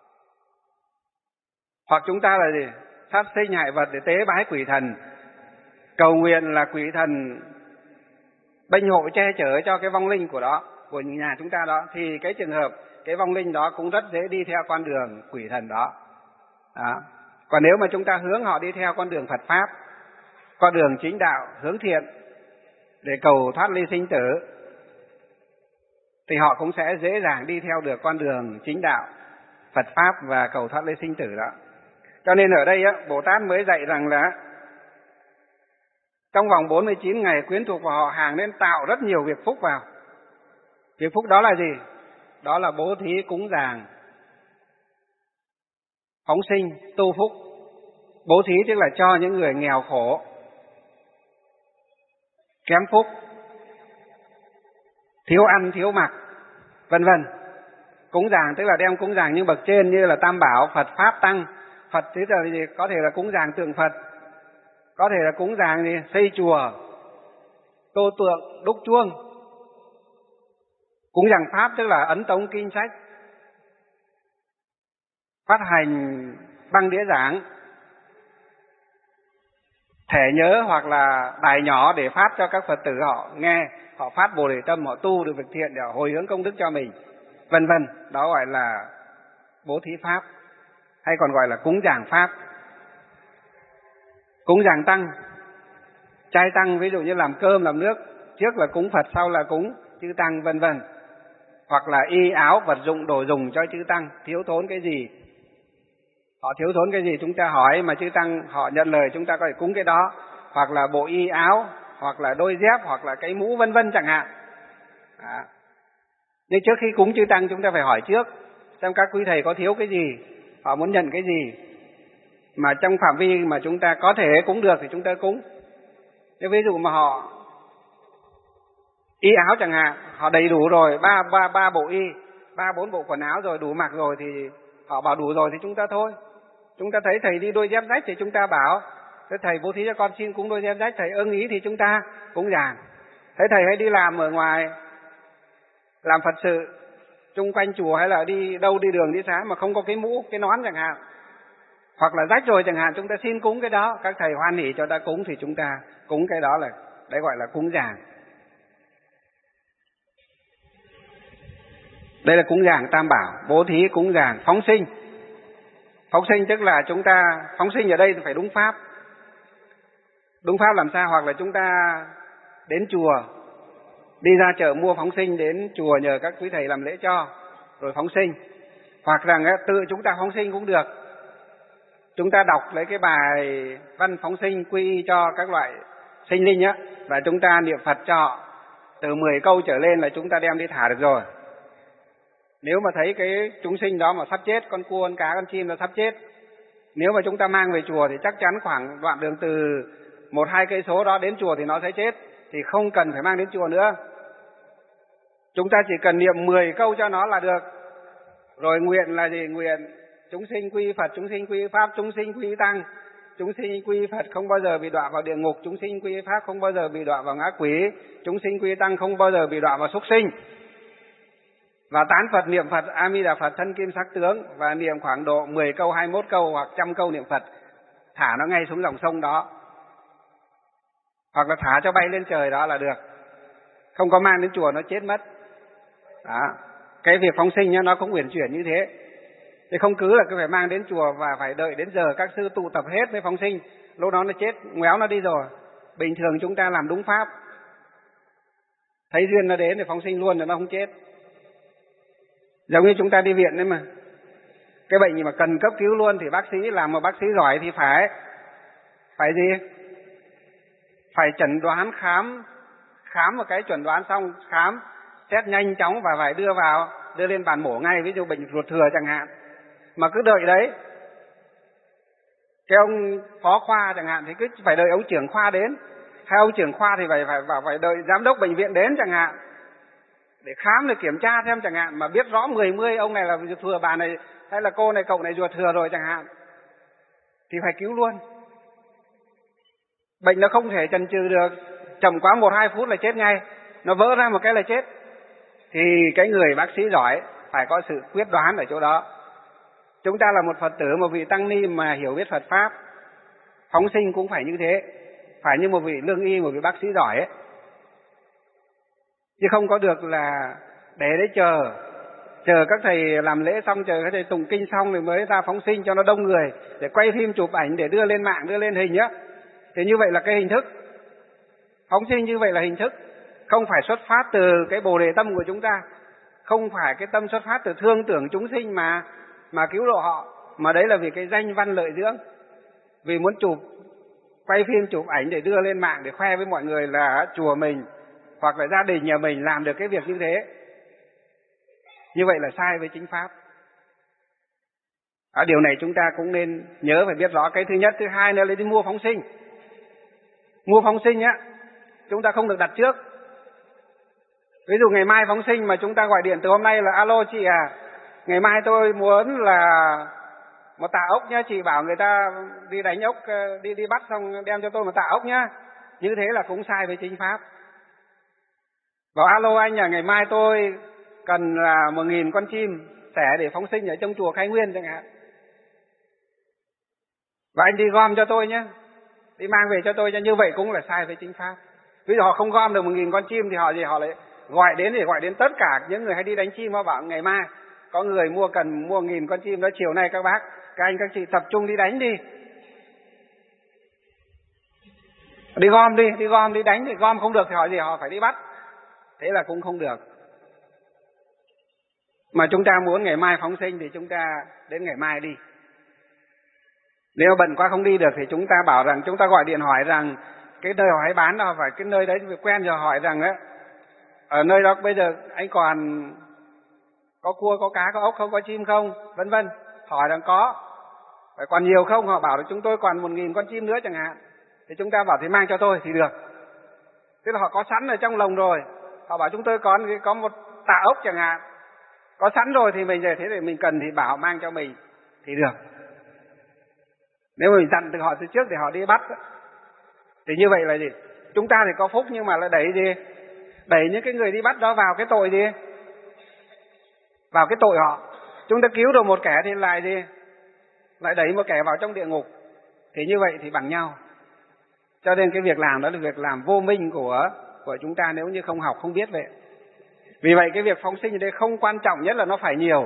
Hoặc chúng ta là gì, sát sinh hại vật để tế bái quỷ thần, cầu nguyện là quỷ thần bênh hộ che chở cho cái vong linh của đó, của nhà chúng ta đó, thì cái trường hợp cái vong linh đó cũng rất dễ đi theo con đường quỷ thần đó. Đó. Còn nếu mà chúng ta hướng họ đi theo con đường Phật Pháp, con đường chính đạo, hướng thiện để cầu thoát ly sinh tử, thì họ cũng sẽ dễ dàng đi theo được con đường chính đạo, Phật Pháp và cầu thoát ly sinh tử đó. Cho nên ở đây á, Bồ Tát mới dạy rằng là trong vòng bốn mươi chín ngày quyến thuộc vào họ hàng nên tạo rất nhiều việc phúc vào. Việc phúc đó là gì? Đó là bố thí, cúng dường, phóng sinh, tu phúc. Bố thí tức là cho những người nghèo khổ, kém phúc, thiếu ăn, thiếu mặc, vân vân. Cúng dường tức là đem cúng dường những bậc trên như là Tam Bảo, Phật, Pháp, Tăng. Phật tức là gì? Có thể là cúng dường tượng Phật, có thể là cúng dường gì? Xây chùa, tô tượng, đúc chuông. Cúng dường pháp tức là ấn tống kinh sách, phát hành băng đĩa giảng, thẻ nhớ hoặc là đài nhỏ để phát cho các Phật tử họ nghe, họ phát Bồ Đề tâm, họ tu được việc thiện để họ hồi hướng công đức cho mình, vân vân. Đó gọi là bố thí pháp, hay còn gọi là cúng dường pháp. Cúng dường tăng, trai tăng, ví dụ như làm cơm làm nước, trước là cúng Phật, sau là cúng chư tăng, vân vân. Hoặc là y áo vật dụng đồ dùng cho chư tăng, thiếu thốn cái gì, họ thiếu thốn cái gì chúng ta hỏi mà chư tăng họ nhận lời, chúng ta có thể cúng cái đó. Hoặc là bộ y áo, hoặc là đôi dép, hoặc là cái mũ, vân vân chẳng hạn. Đó. Nhưng trước khi cúng chư tăng chúng ta phải hỏi trước xem các quý thầy có thiếu cái gì, họ muốn nhận cái gì, mà trong phạm vi mà chúng ta có thể cúng được thì chúng ta cúng. Thế ví dụ mà họ y áo chẳng hạn, họ đầy đủ rồi, ba ba ba bộ y, ba bốn bộ quần áo rồi, đủ mặc rồi, thì họ bảo đủ rồi thì chúng ta thôi. Chúng ta thấy thầy đi đôi dép rách thì chúng ta bảo thế thầy bố thí cho con xin cúng đôi dép rách, thầy ưng ý thì chúng ta cúng dường. Thế thầy hay đi làm ở ngoài, làm Phật sự chung quanh chùa, hay là đi đâu, đi đường đi xá mà không có cái mũ, cái nón chẳng hạn, hoặc là rách rồi chẳng hạn, chúng ta xin cúng cái đó, các thầy hoan hỉ cho ta cúng thì chúng ta cúng cái đó, là đấy gọi là cúng dường. Đây là cúng dường tam bảo, bố thí, cúng dường, phóng sinh. Phóng sinh tức là chúng ta phóng sinh ở đây thì phải đúng pháp. Đúng pháp làm sao? Hoặc là chúng ta đến chùa, đi ra chợ mua phóng sinh, đến chùa nhờ các quý thầy làm lễ cho, rồi phóng sinh. Hoặc rằng tự chúng ta phóng sinh cũng được. Chúng ta đọc lấy cái bài văn phóng sinh quy y cho các loại sinh linh á, và chúng ta niệm Phật cho họ, từ mười câu trở lên là chúng ta đem đi thả được rồi. Nếu mà thấy cái chúng sinh đó mà sắp chết, con cua, con cá, con chim nó sắp chết, nếu mà chúng ta mang về chùa thì chắc chắn khoảng đoạn đường từ một hai cây số đó đến chùa thì nó sẽ chết, thì không cần phải mang đến chùa nữa. Chúng ta chỉ cần niệm mười câu cho nó là được. Rồi nguyện là gì? Nguyện chúng sinh quy Phật, chúng sinh quy Pháp, chúng sinh quy Tăng. Chúng sinh quy Phật không bao giờ bị đọa vào địa ngục, chúng sinh quy Pháp không bao giờ bị đọa vào ngã quỷ, chúng sinh quy Tăng không bao giờ bị đọa vào súc sinh. Và tán Phật, niệm Phật A Di Đà Phật thân kim sắc tướng, và niệm khoảng độ mười câu, hai mươi mốt câu hoặc trăm câu niệm Phật, thả nó ngay xuống dòng sông đó, hoặc là thả cho bay lên trời đó là được. Không có mang đến chùa nó chết mất. Đó. Cái việc phóng sinh nó cũng uyển chuyển như thế. Thì không cứ là cứ phải mang đến chùa và phải đợi đến giờ các sư tụ tập hết mới phóng sinh, lúc đó nó chết ngoéo nó đi rồi. Bình thường chúng ta làm đúng pháp, thấy duyên nó đến thì phóng sinh luôn rồi nó không chết. Giống như chúng ta đi viện đấy mà, cái bệnh gì mà cần cấp cứu luôn thì bác sĩ làm một bác sĩ giỏi thì phải phải gì? Phải chẩn đoán, khám khám một cái chuẩn đoán xong, khám xét nhanh chóng và phải đưa vào, đưa lên bàn mổ ngay. Ví dụ bệnh ruột thừa chẳng hạn, mà cứ đợi đấy, cái ông phó khoa chẳng hạn thì cứ phải đợi ông trưởng khoa đến, hay ông trưởng khoa thì phải phải phải, phải đợi giám đốc bệnh viện đến chẳng hạn, để khám, để kiểm tra xem chẳng hạn, mà biết rõ mười mươi ông này là ruột thừa, bà này hay là cô này, cậu này ruột thừa rồi chẳng hạn, thì phải cứu luôn. Bệnh nó không thể chần chừ được, chậm quá một hai phút là chết ngay, nó vỡ ra một cái là chết. Thì cái người bác sĩ giỏi phải có sự quyết đoán ở chỗ đó. Chúng ta là một Phật tử, một vị tăng ni mà hiểu biết Phật Pháp, phóng sinh cũng phải như thế, phải như một vị lương y, một vị bác sĩ giỏi ấy. Chứ không có được là để đấy chờ, chờ các thầy làm lễ xong, chờ các thầy tụng kinh xong rồi mới ra phóng sinh cho nó đông người, để quay phim chụp ảnh, để đưa lên mạng, đưa lên hình nhá. Thì như vậy là cái hình thức. Phóng sinh như vậy là hình thức, không phải xuất phát từ cái bồ đề tâm của chúng ta, không phải cái tâm xuất phát từ thương tưởng chúng sinh mà mà cứu độ họ, mà đấy là vì cái danh văn lợi dưỡng, vì muốn chụp, quay phim chụp ảnh để đưa lên mạng, để khoe với mọi người là chùa mình hoặc là gia đình nhà mình làm được cái việc như thế. Như vậy là sai với chính pháp. Ở điều này chúng ta cũng nên nhớ phải biết rõ. Cái thứ nhất. Thứ hai nữa là đi mua phóng sinh. Mua phóng sinh á, chúng ta không được đặt trước. Ví dụ ngày mai phóng sinh mà chúng ta gọi điện từ hôm nay là alo chị à, ngày mai tôi muốn là một tạ ốc nhá, chị bảo người ta đi đánh ốc, đi đi bắt xong đem cho tôi một tạ ốc nhá. Như thế là cũng sai với chính pháp. Bảo alo anh à, ngày mai tôi cần là một nghìn con chim sẻ để phóng sinh ở trong chùa Khai Nguyên chẳng hạn. Và anh đi gom cho tôi nhé, đi mang về cho tôi, cho như vậy cũng là sai với chính pháp. Ví dụ họ không gom được một nghìn con chim thì họ gì họ lại gọi đến để gọi đến tất cả những người hay đi đánh chim, họ bảo ngày mai có người mua cần mua nghìn con chim đó, chiều nay các bác, các anh các chị tập trung đi đánh đi. Đi gom đi, đi gom đi đánh, thì gom không được thì họ gì họ phải đi bắt. Thế là cũng không được. Mà chúng ta muốn ngày mai phóng sinh thì chúng ta đến ngày mai đi. Nếu bận quá không đi được thì chúng ta bảo rằng, chúng ta gọi điện hỏi rằng cái nơi họ hay bán đó phải cái nơi đấy quen, rồi hỏi rằng á, ở nơi đó bây giờ anh còn có cua, có cá, có ốc không, có chim không, vân vân. Hỏi rằng có, phải còn nhiều không, họ bảo là chúng tôi còn một nghìn con chim nữa chẳng hạn. Thì chúng ta bảo thì mang cho tôi thì được. Tức là họ có sẵn ở trong lồng rồi. Họ bảo chúng tôi có có một tạ ốc chẳng hạn, có sẵn rồi thì mình về thế thì mình cần thì bảo mang cho mình thì được. Nếu mình dặn từ họ từ trước để họ đi bắt thì như vậy là gì? Chúng ta thì có phúc nhưng mà là đẩy gì? Đẩy những cái người đi bắt đó vào cái tội gì? Vào cái tội họ. Chúng ta cứu được một kẻ thì lại gì? Lại đẩy một kẻ vào trong địa ngục. Thì như vậy thì bằng nhau. Cho nên cái việc làm đó là việc làm vô minh của của chúng ta nếu như không học, không biết vậy. Vì vậy cái việc phóng sinh ở đây không quan trọng nhất là nó phải nhiều,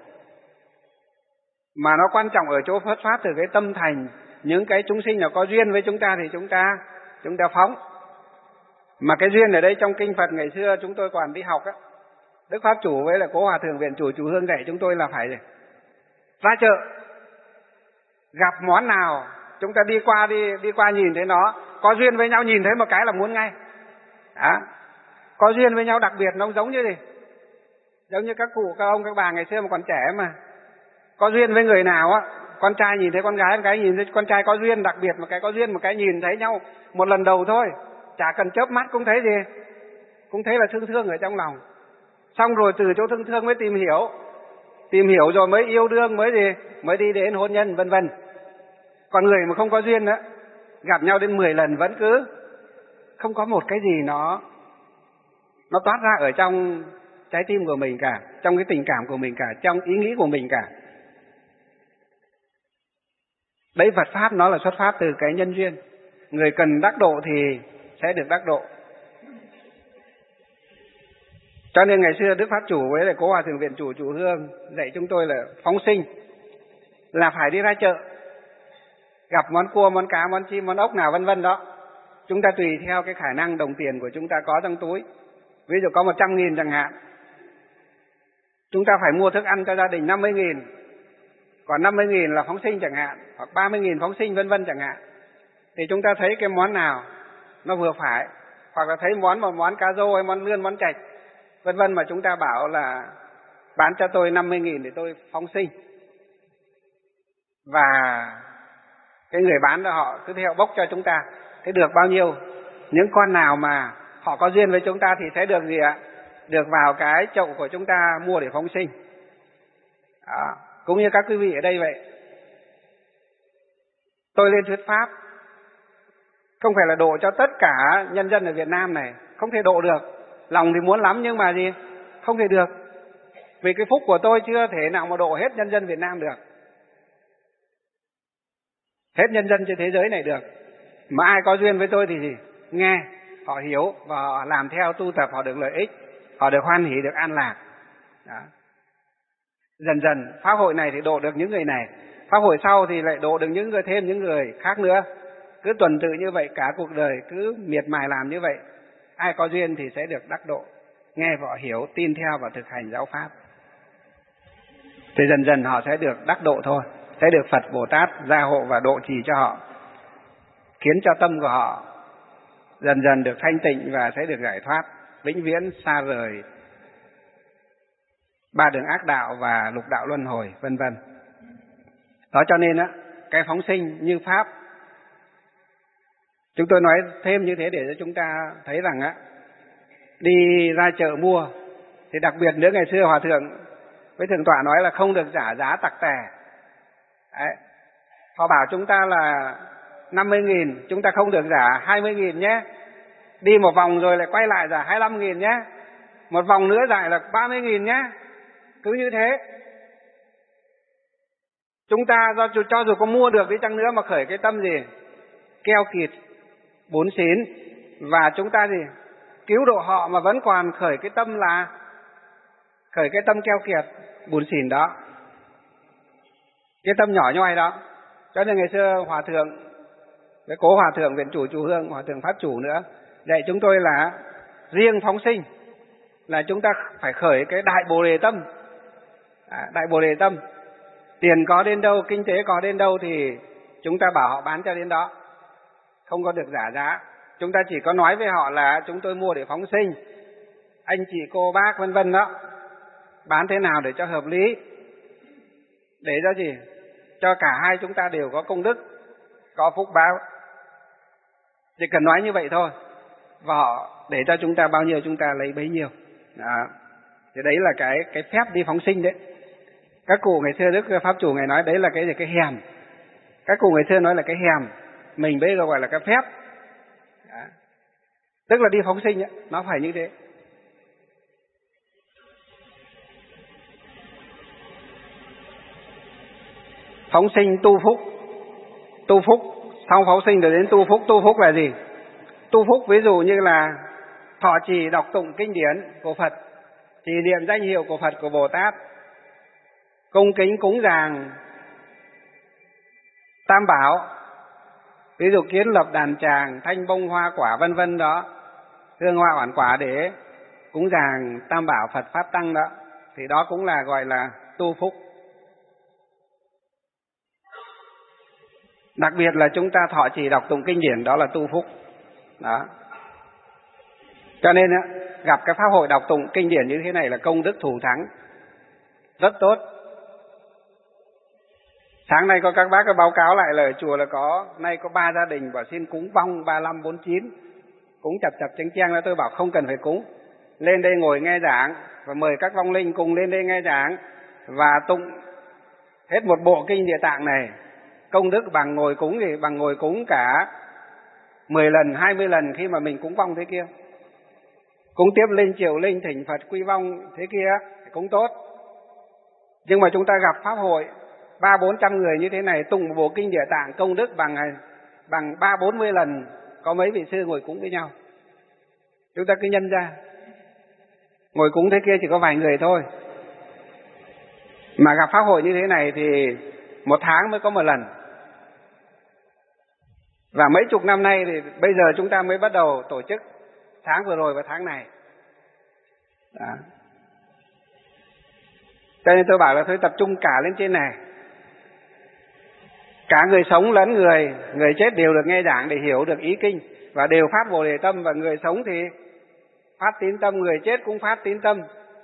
mà nó quan trọng ở chỗ xuất phát từ cái tâm thành. Những cái chúng sinh nào có duyên với chúng ta thì chúng ta chúng ta phóng. Mà cái duyên ở đây trong kinh Phật ngày xưa chúng tôi còn đi học á, Đức Pháp Chủ với là Cố Hòa Thượng Viện Chủ Chủ Hương dạy chúng tôi là phải gì? Ra chợ, gặp món nào chúng ta đi qua đi đi qua nhìn thấy nó có duyên với nhau, nhìn thấy một cái là muốn ngay. Đó. Có duyên với nhau đặc biệt nó giống như gì? Giống như các cụ, các ông, các bà ngày xưa mà còn trẻ mà. Có duyên với người nào á, con trai nhìn thấy con gái, con gái nhìn thấy con trai có duyên đặc biệt, một cái có duyên, một cái nhìn thấy nhau một lần đầu thôi, chả cần chớp mắt cũng thấy gì, cũng thấy là thương thương ở trong lòng. Xong rồi từ chỗ thương thương mới tìm hiểu, tìm hiểu rồi mới yêu đương, mới gì, mới đi đến hôn nhân, vân vân. Còn người mà không có duyên đó, gặp nhau đến mười lần vẫn cứ không có một cái gì nó nó toát ra ở trong trái tim của mình cả, trong cái tình cảm của mình cả, trong ý nghĩ của mình cả. Đấy, Phật Pháp nó là xuất phát từ cái nhân duyên. Người cần đắc độ thì sẽ được đắc độ. Cho nên ngày xưa Đức Pháp Chủ với lại Cố Hòa Thượng Viện Chủ Chủ Hương dạy chúng tôi là phóng sinh là phải đi ra chợ, gặp món cua, món cá, món chim, món ốc nào vân vân đó. Chúng ta tùy theo cái khả năng đồng tiền của chúng ta có trong túi. Ví dụ có một trăm nghìn chẳng hạn, chúng ta phải mua thức ăn cho gia đình năm mươi nghìn, còn năm mươi nghìn là phóng sinh chẳng hạn, hoặc ba mươi nghìn phóng sinh vân vân chẳng hạn. Thì chúng ta thấy cái món nào nó vừa phải, hoặc là thấy món một món cá rô hay món lươn, món chạch vân vân mà chúng ta bảo là bán cho tôi năm mươi nghìn để tôi phóng sinh. Và cái người bán đó họ cứ theo bốc cho chúng ta, thế được bao nhiêu, những con nào mà họ có duyên với chúng ta thì sẽ được gì ạ? Được vào cái chậu của chúng ta mua để phóng sinh. Đó. Cũng như các quý vị ở đây vậy. Tôi lên thuyết pháp không phải là độ cho tất cả nhân dân ở Việt Nam này, không thể độ được. Lòng thì muốn lắm nhưng mà gì? Không thể được. Vì cái phúc của tôi chưa thể nào mà độ hết nhân dân Việt Nam được, hết nhân dân trên thế giới này được. Mà ai có duyên với tôi thì gì? Nghe, họ hiểu và họ làm theo tu tập, họ được lợi ích, họ được hoan hỷ, được an lạc. Đó. Dần dần pháp hội này thì độ được những người này, pháp hội sau thì lại độ được những người, thêm những người khác nữa. Cứ tuần tự như vậy cả cuộc đời, cứ miệt mài làm như vậy. Ai có duyên thì sẽ được đắc độ, nghe và họ hiểu, tin theo và thực hành giáo pháp. Thì dần dần họ sẽ được đắc độ thôi, sẽ được Phật Bồ Tát gia hộ và độ trì cho họ, khiến cho tâm của họ dần dần được thanh tịnh và sẽ được giải thoát, vĩnh viễn xa rời ba đường ác đạo và lục đạo luân hồi, vân vân. Đó, cho nên á, cái phóng sinh như pháp, chúng tôi nói thêm như thế để cho chúng ta thấy rằng á, đi ra chợ mua thì đặc biệt nữa, ngày xưa Hòa Thượng với Thượng Tọa nói là không được giả giá tặc tè. Đấy. Họ bảo chúng ta là năm mươi nghìn, chúng ta không được giả hai mươi nghìn nhé. Đi một vòng rồi lại quay lại giả hai mươi lăm nghìn nhé. Một vòng nữa giải là ba mươi nghìn nhé. Cứ như thế. Chúng ta do cho dù có mua được đi chăng nữa mà khởi cái tâm gì? Keo kiệt, bún xín. Và chúng ta gì? Cứu độ họ mà vẫn còn khởi cái tâm là khởi cái tâm keo kiệt, bún xỉn đó. Cái tâm nhỏ nhoi đó. Cho nên ngày xưa Hòa Thượng, cái cố Hòa Thượng Viện Chủ Chùa Hương, Hòa Thượng Pháp Chủ nữa, dạy chúng tôi là riêng phóng sinh là chúng ta phải khởi cái đại bồ đề tâm. À, đại bồ đề tâm. Tiền có đến đâu, kinh tế có đến đâu thì chúng ta bảo họ bán cho đến đó. Không có được giả giá. Chúng ta chỉ có nói với họ là chúng tôi mua để phóng sinh. Anh chị cô bác vân vân đó. Bán thế nào để cho hợp lý. Để cho gì? Cho cả hai chúng ta đều có công đức, có phúc báo. Chỉ cần nói như vậy thôi. Và họ để cho chúng ta bao nhiêu chúng ta lấy bấy nhiêu. Đó. Thì đấy là cái cái phép đi phóng sinh đấy. Các cụ ngày xưa Đức Pháp Chủ Ngài nói đấy là cái gì? Cái hèm. Các cụ ngày xưa nói là cái hèm. Mình bây giờ gọi là cái phép. Đó. Tức là đi phóng sinh ấy, nó phải như thế. Phóng sinh tu phúc. Tu phúc, sau phóng sinh rồi đến tu phúc. Tu phúc là gì? Tu phúc ví dụ như là thọ trì đọc tụng kinh điển của Phật, trì niệm danh hiệu của Phật, của Bồ Tát, cung kính cúng dường Tam Bảo, ví dụ kiến lập đàn tràng, thanh bông hoa quả vân vân đó, hương hoa oản quả để cúng dường Tam Bảo Phật Pháp Tăng đó, thì đó cũng là gọi là tu phúc. Đặc biệt là chúng ta thọ trì đọc tụng kinh điển, đó là tu phúc. Đó. Cho nên gặp cái pháp hội đọc tụng kinh điển như thế này là công đức thù thắng, rất tốt. Sáng nay có các bác có báo cáo lại là ở chùa là có nay có ba gia đình bảo xin cúng vong ba lăm bốn chín, cúng chập chập cheng cheng, tôi bảo không cần phải cúng, lên đây ngồi nghe giảng và mời các vong linh cùng lên đây nghe giảng và tụng hết một bộ kinh Địa Tạng này. Công đức bằng ngồi cúng thì bằng ngồi cúng cả mười lần, hai mươi lần khi mà mình cúng vong thế kia. Cúng tiếp linh, triều linh, thỉnh Phật, quy vong thế kia cũng tốt. Nhưng mà chúng ta gặp pháp hội ba bốn trăm người như thế này tụng một bộ kinh Địa Tạng, công đức bằng bằng ba bốn mươi lần có mấy vị sư ngồi cúng với nhau. Chúng ta cứ nhân ra. Ngồi cúng thế kia chỉ có vài người thôi. Mà gặp pháp hội như thế này thì một tháng mới có một lần. Và mấy chục năm nay thì bây giờ chúng ta mới bắt đầu tổ chức, tháng vừa rồi và tháng này. Đó. Cho nên tôi bảo là thôi tập trung cả lên trên này. Cả người sống lẫn người, người chết đều được nghe giảng để hiểu được ý kinh và đều phát Bồ Đề tâm, và người sống thì phát tín tâm, người chết cũng phát tín tâm.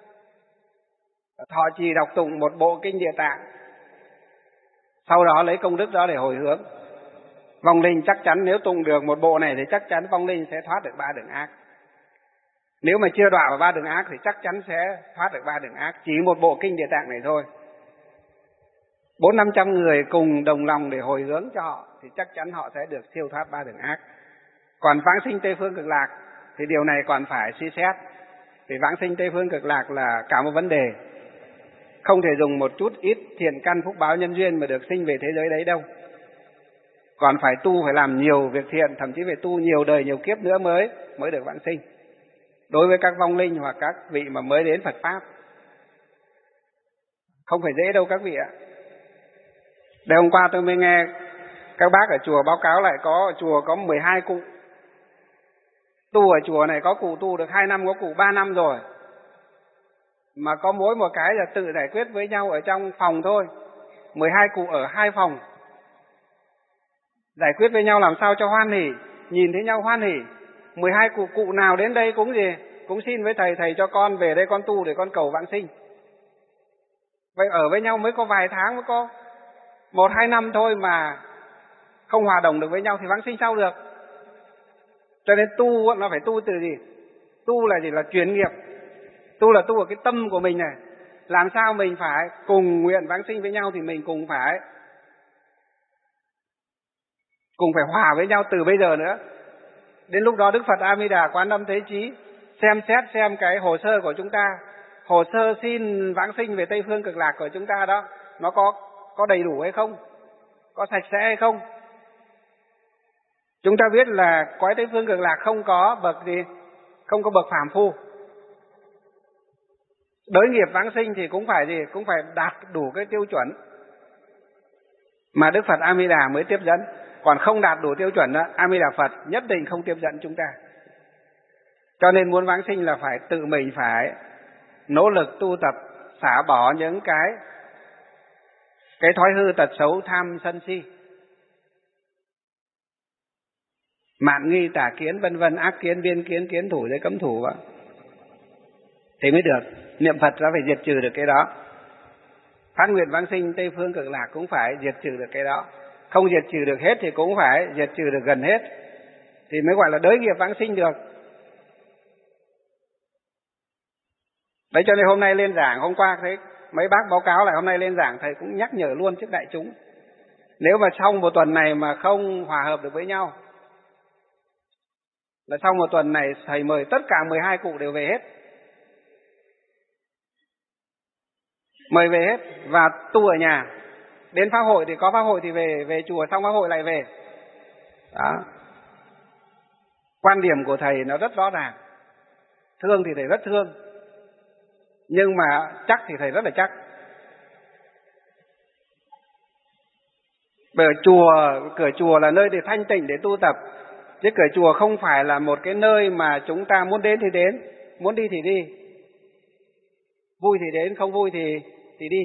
Thọ trì đọc tụng một bộ kinh Địa Tạng. Sau đó lấy công đức đó để hồi hướng. Vong linh chắc chắn nếu tụng được một bộ này thì chắc chắn vong linh sẽ thoát được ba đường ác. Nếu mà chưa đọa vào ba đường ác thì chắc chắn sẽ thoát được ba đường ác. Chỉ một bộ kinh Địa Tạng này thôi. Bốn năm trăm người cùng đồng lòng để hồi hướng cho họ thì chắc chắn họ sẽ được siêu thoát ba đường ác. Còn vãng sinh Tây Phương Cực Lạc thì điều này còn phải suy xét. Vì vãng sinh Tây Phương Cực Lạc là cả một vấn đề. Không thể dùng một chút ít thiện căn phúc báo nhân duyên mà được sinh về thế giới đấy đâu. Còn phải tu, phải làm nhiều việc thiện, thậm chí phải tu nhiều đời nhiều kiếp nữa mới mới được vãng sinh. Đối với các vong linh hoặc các vị mà mới đến Phật Pháp, không phải dễ đâu các vị ạ. Đây hôm qua tôi mới nghe các bác ở chùa báo cáo lại có chùa có mười hai cụ. Tu ở chùa này có cụ tu được hai năm, có cụ ba năm rồi. Mà có mỗi một cái là tự giải quyết với nhau ở trong phòng thôi. mười hai cụ ở hai phòng. Giải quyết với nhau làm sao cho hoan hỉ, nhìn thấy nhau hoan hỉ. mười hai cụ cụ nào đến đây cũng gì, cũng xin với thầy, thầy cho con về đây con tu để con cầu vãng sinh. Vậy ở với nhau mới có vài tháng, mới có một hai năm thôi mà không hòa đồng được với nhau thì vãng sinh sao được. Cho nên tu nó phải tu từ gì? Tu là gì? Là chuyển nghiệp. Tu là tu ở cái tâm của mình này. Làm sao mình phải cùng nguyện vãng sinh với nhau thì mình cùng phải cùng phải hòa với nhau từ bây giờ nữa. Đến lúc đó Đức Phật A Di Đà Quán Âm Thế Chí xem xét xem cái hồ sơ của chúng ta, hồ sơ xin vãng sinh về Tây Phương Cực Lạc của chúng ta đó, nó có có đầy đủ hay không, có sạch sẽ hay không. Chúng ta biết là cõi Tây Phương Cực Lạc không có bậc gì, không có bậc phàm phu. Đới nghiệp vãng sinh thì cũng phải gì, cũng phải đạt đủ cái tiêu chuẩn mà Đức Phật A Di Đà mới tiếp dẫn. Còn không đạt đủ tiêu chuẩn đó, A Di Đà Phật nhất định không tiếp dẫn chúng ta. Cho nên muốn vãng sinh là phải tự mình phải nỗ lực tu tập, xả bỏ những cái cái thói hư tật xấu tham sân si, mạn nghi tà kiến vân vân, ác kiến biên kiến kiến thủ giới cấm thủ vậy, thì mới được. Niệm Phật nó phải diệt trừ được cái đó. Phát nguyện vãng sinh Tây Phương Cực Lạc cũng phải diệt trừ được cái đó. Không diệt trừ được hết thì cũng phải diệt trừ được gần hết, thì mới gọi là đới nghiệp vãng sinh được. Đấy, cho nên hôm nay lên giảng, hôm qua thấy mấy bác báo cáo lại, hôm nay lên giảng thầy cũng nhắc nhở luôn trước đại chúng. Nếu mà trong một tuần này mà không hòa hợp được với nhau, là sau một tuần này thầy mời tất cả mười hai cụ đều về hết. Mời về hết và tu ở nhà. Đến pháp hội thì có pháp hội thì về về chùa, xong pháp hội lại về. Đó. Quan điểm của thầy nó rất rõ ràng. Thương thì thầy rất thương, nhưng mà chắc thì thầy rất là chắc. Bởi chùa, cửa chùa là nơi để thanh tịnh để tu tập, chứ cửa chùa không phải là một cái nơi mà chúng ta muốn đến thì đến, muốn đi thì đi. Vui thì đến, không vui thì thì đi.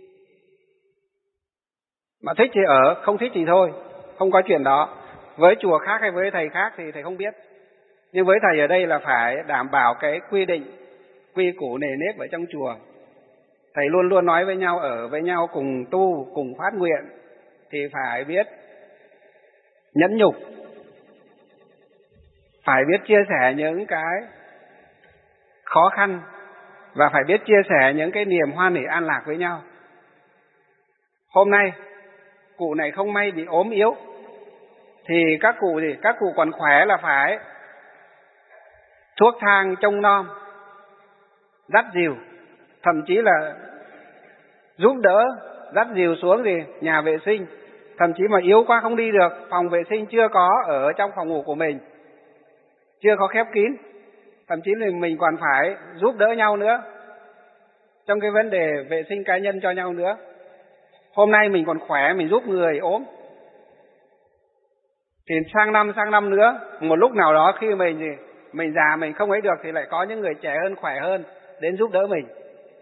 Mà thích thì ở, không thích thì thôi, không có chuyện đó. Với chùa khác hay với thầy khác thì thầy không biết. Nhưng với thầy ở đây là phải đảm bảo cái quy định, quy củ nề nếp ở trong chùa. Thầy luôn luôn nói với nhau, ở với nhau cùng tu, cùng phát nguyện, thì phải biết nhẫn nhục, phải biết chia sẻ những cái khó khăn, và phải biết chia sẻ những cái niềm hoan hỉ an lạc với nhau. Hôm nay cụ này không may bị ốm yếu, thì các cụ gì, các cụ còn khỏe là phải thuốc thang trông nom, dắt dìu, thậm chí là giúp đỡ dắt dìu xuống thì nhà vệ sinh. Thậm chí mà yếu quá không đi được, phòng vệ sinh chưa có ở trong phòng ngủ của mình, chưa có khép kín, thậm chí là mình còn phải giúp đỡ nhau nữa trong cái vấn đề vệ sinh cá nhân cho nhau nữa. Hôm nay mình còn khỏe, mình giúp người ốm, thì sang năm sang năm nữa, một lúc nào đó khi mình thì mình già, mình không ấy được, thì lại có những người trẻ hơn, khỏe hơn đến giúp đỡ mình.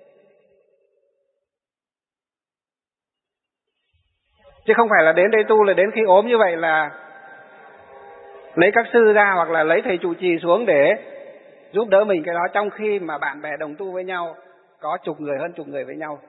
Chứ không phải là đến đây tu là đến khi ốm như vậy là lấy các sư ra hoặc là lấy thầy trụ trì xuống để giúp đỡ mình cái đó, trong khi mà bạn bè đồng tu với nhau có chục người, hơn chục người với nhau.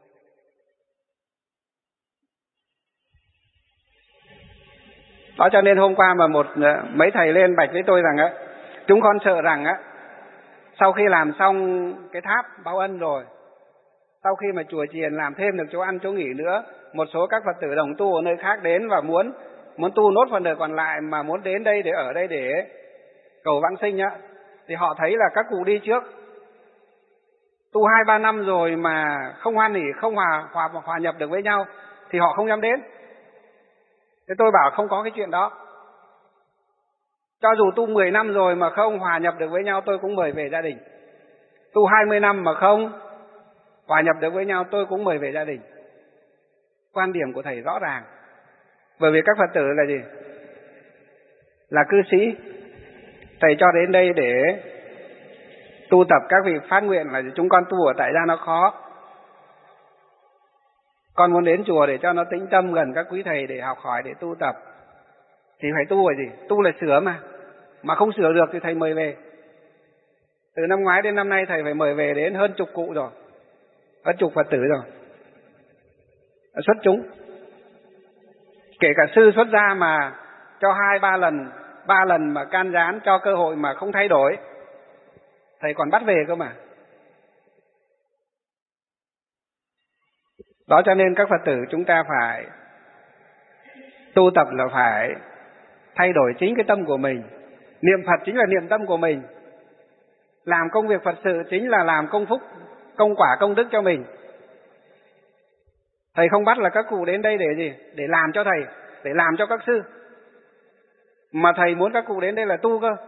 Đó, cho nên hôm qua mà một mấy thầy lên bạch với tôi rằng á, chúng con sợ rằng á, sau khi làm xong cái tháp báo ân rồi, sau khi mà chùa chiền làm thêm được chỗ ăn chỗ nghỉ nữa, một số các Phật tử đồng tu ở nơi khác đến và muốn muốn tu nốt phần đời còn lại, mà muốn đến đây để ở đây để cầu vãng sinh á, thì họ thấy là các cụ đi trước tu hai ba năm rồi mà không hoan hỉ, không hòa hòa hòa nhập được với nhau, thì họ không dám đến. Thế tôi bảo không có cái chuyện đó. Cho dù tu mười năm rồi mà không hòa nhập được với nhau, tôi cũng mời về gia đình. Tu hai mươi năm mà không hòa nhập được với nhau, tôi cũng mời về gia đình. Quan điểm của thầy rõ ràng. Bởi vì các Phật tử là gì? Là cư sĩ. Thầy cho đến đây để tu tập các vị phát nguyện, là chúng con tu ở tại gia nó khó. Con muốn đến chùa để cho nó tĩnh tâm gần các quý thầy để học hỏi, để tu tập, thì phải tu là gì? Tu là sửa mà. Mà không sửa được thì thầy mời về. Từ năm ngoái đến năm nay thầy phải mời về đến hơn chục cụ rồi, hơn chục Phật tử rồi, xuất chúng. Kể cả sư xuất gia mà cho hai ba lần, ba lần mà can gián, cho cơ hội mà không thay đổi, thầy còn bắt về cơ mà. Đó, cho nên các Phật tử chúng ta phải tu tập là phải thay đổi chính cái tâm của mình. Niệm Phật chính là niệm tâm của mình. Làm công việc Phật sự chính là làm công phúc, công quả, công đức cho mình. Thầy không bắt là các cụ đến đây để gì? Để làm cho thầy, để làm cho các sư. Mà thầy muốn các cụ đến đây là tu cơ.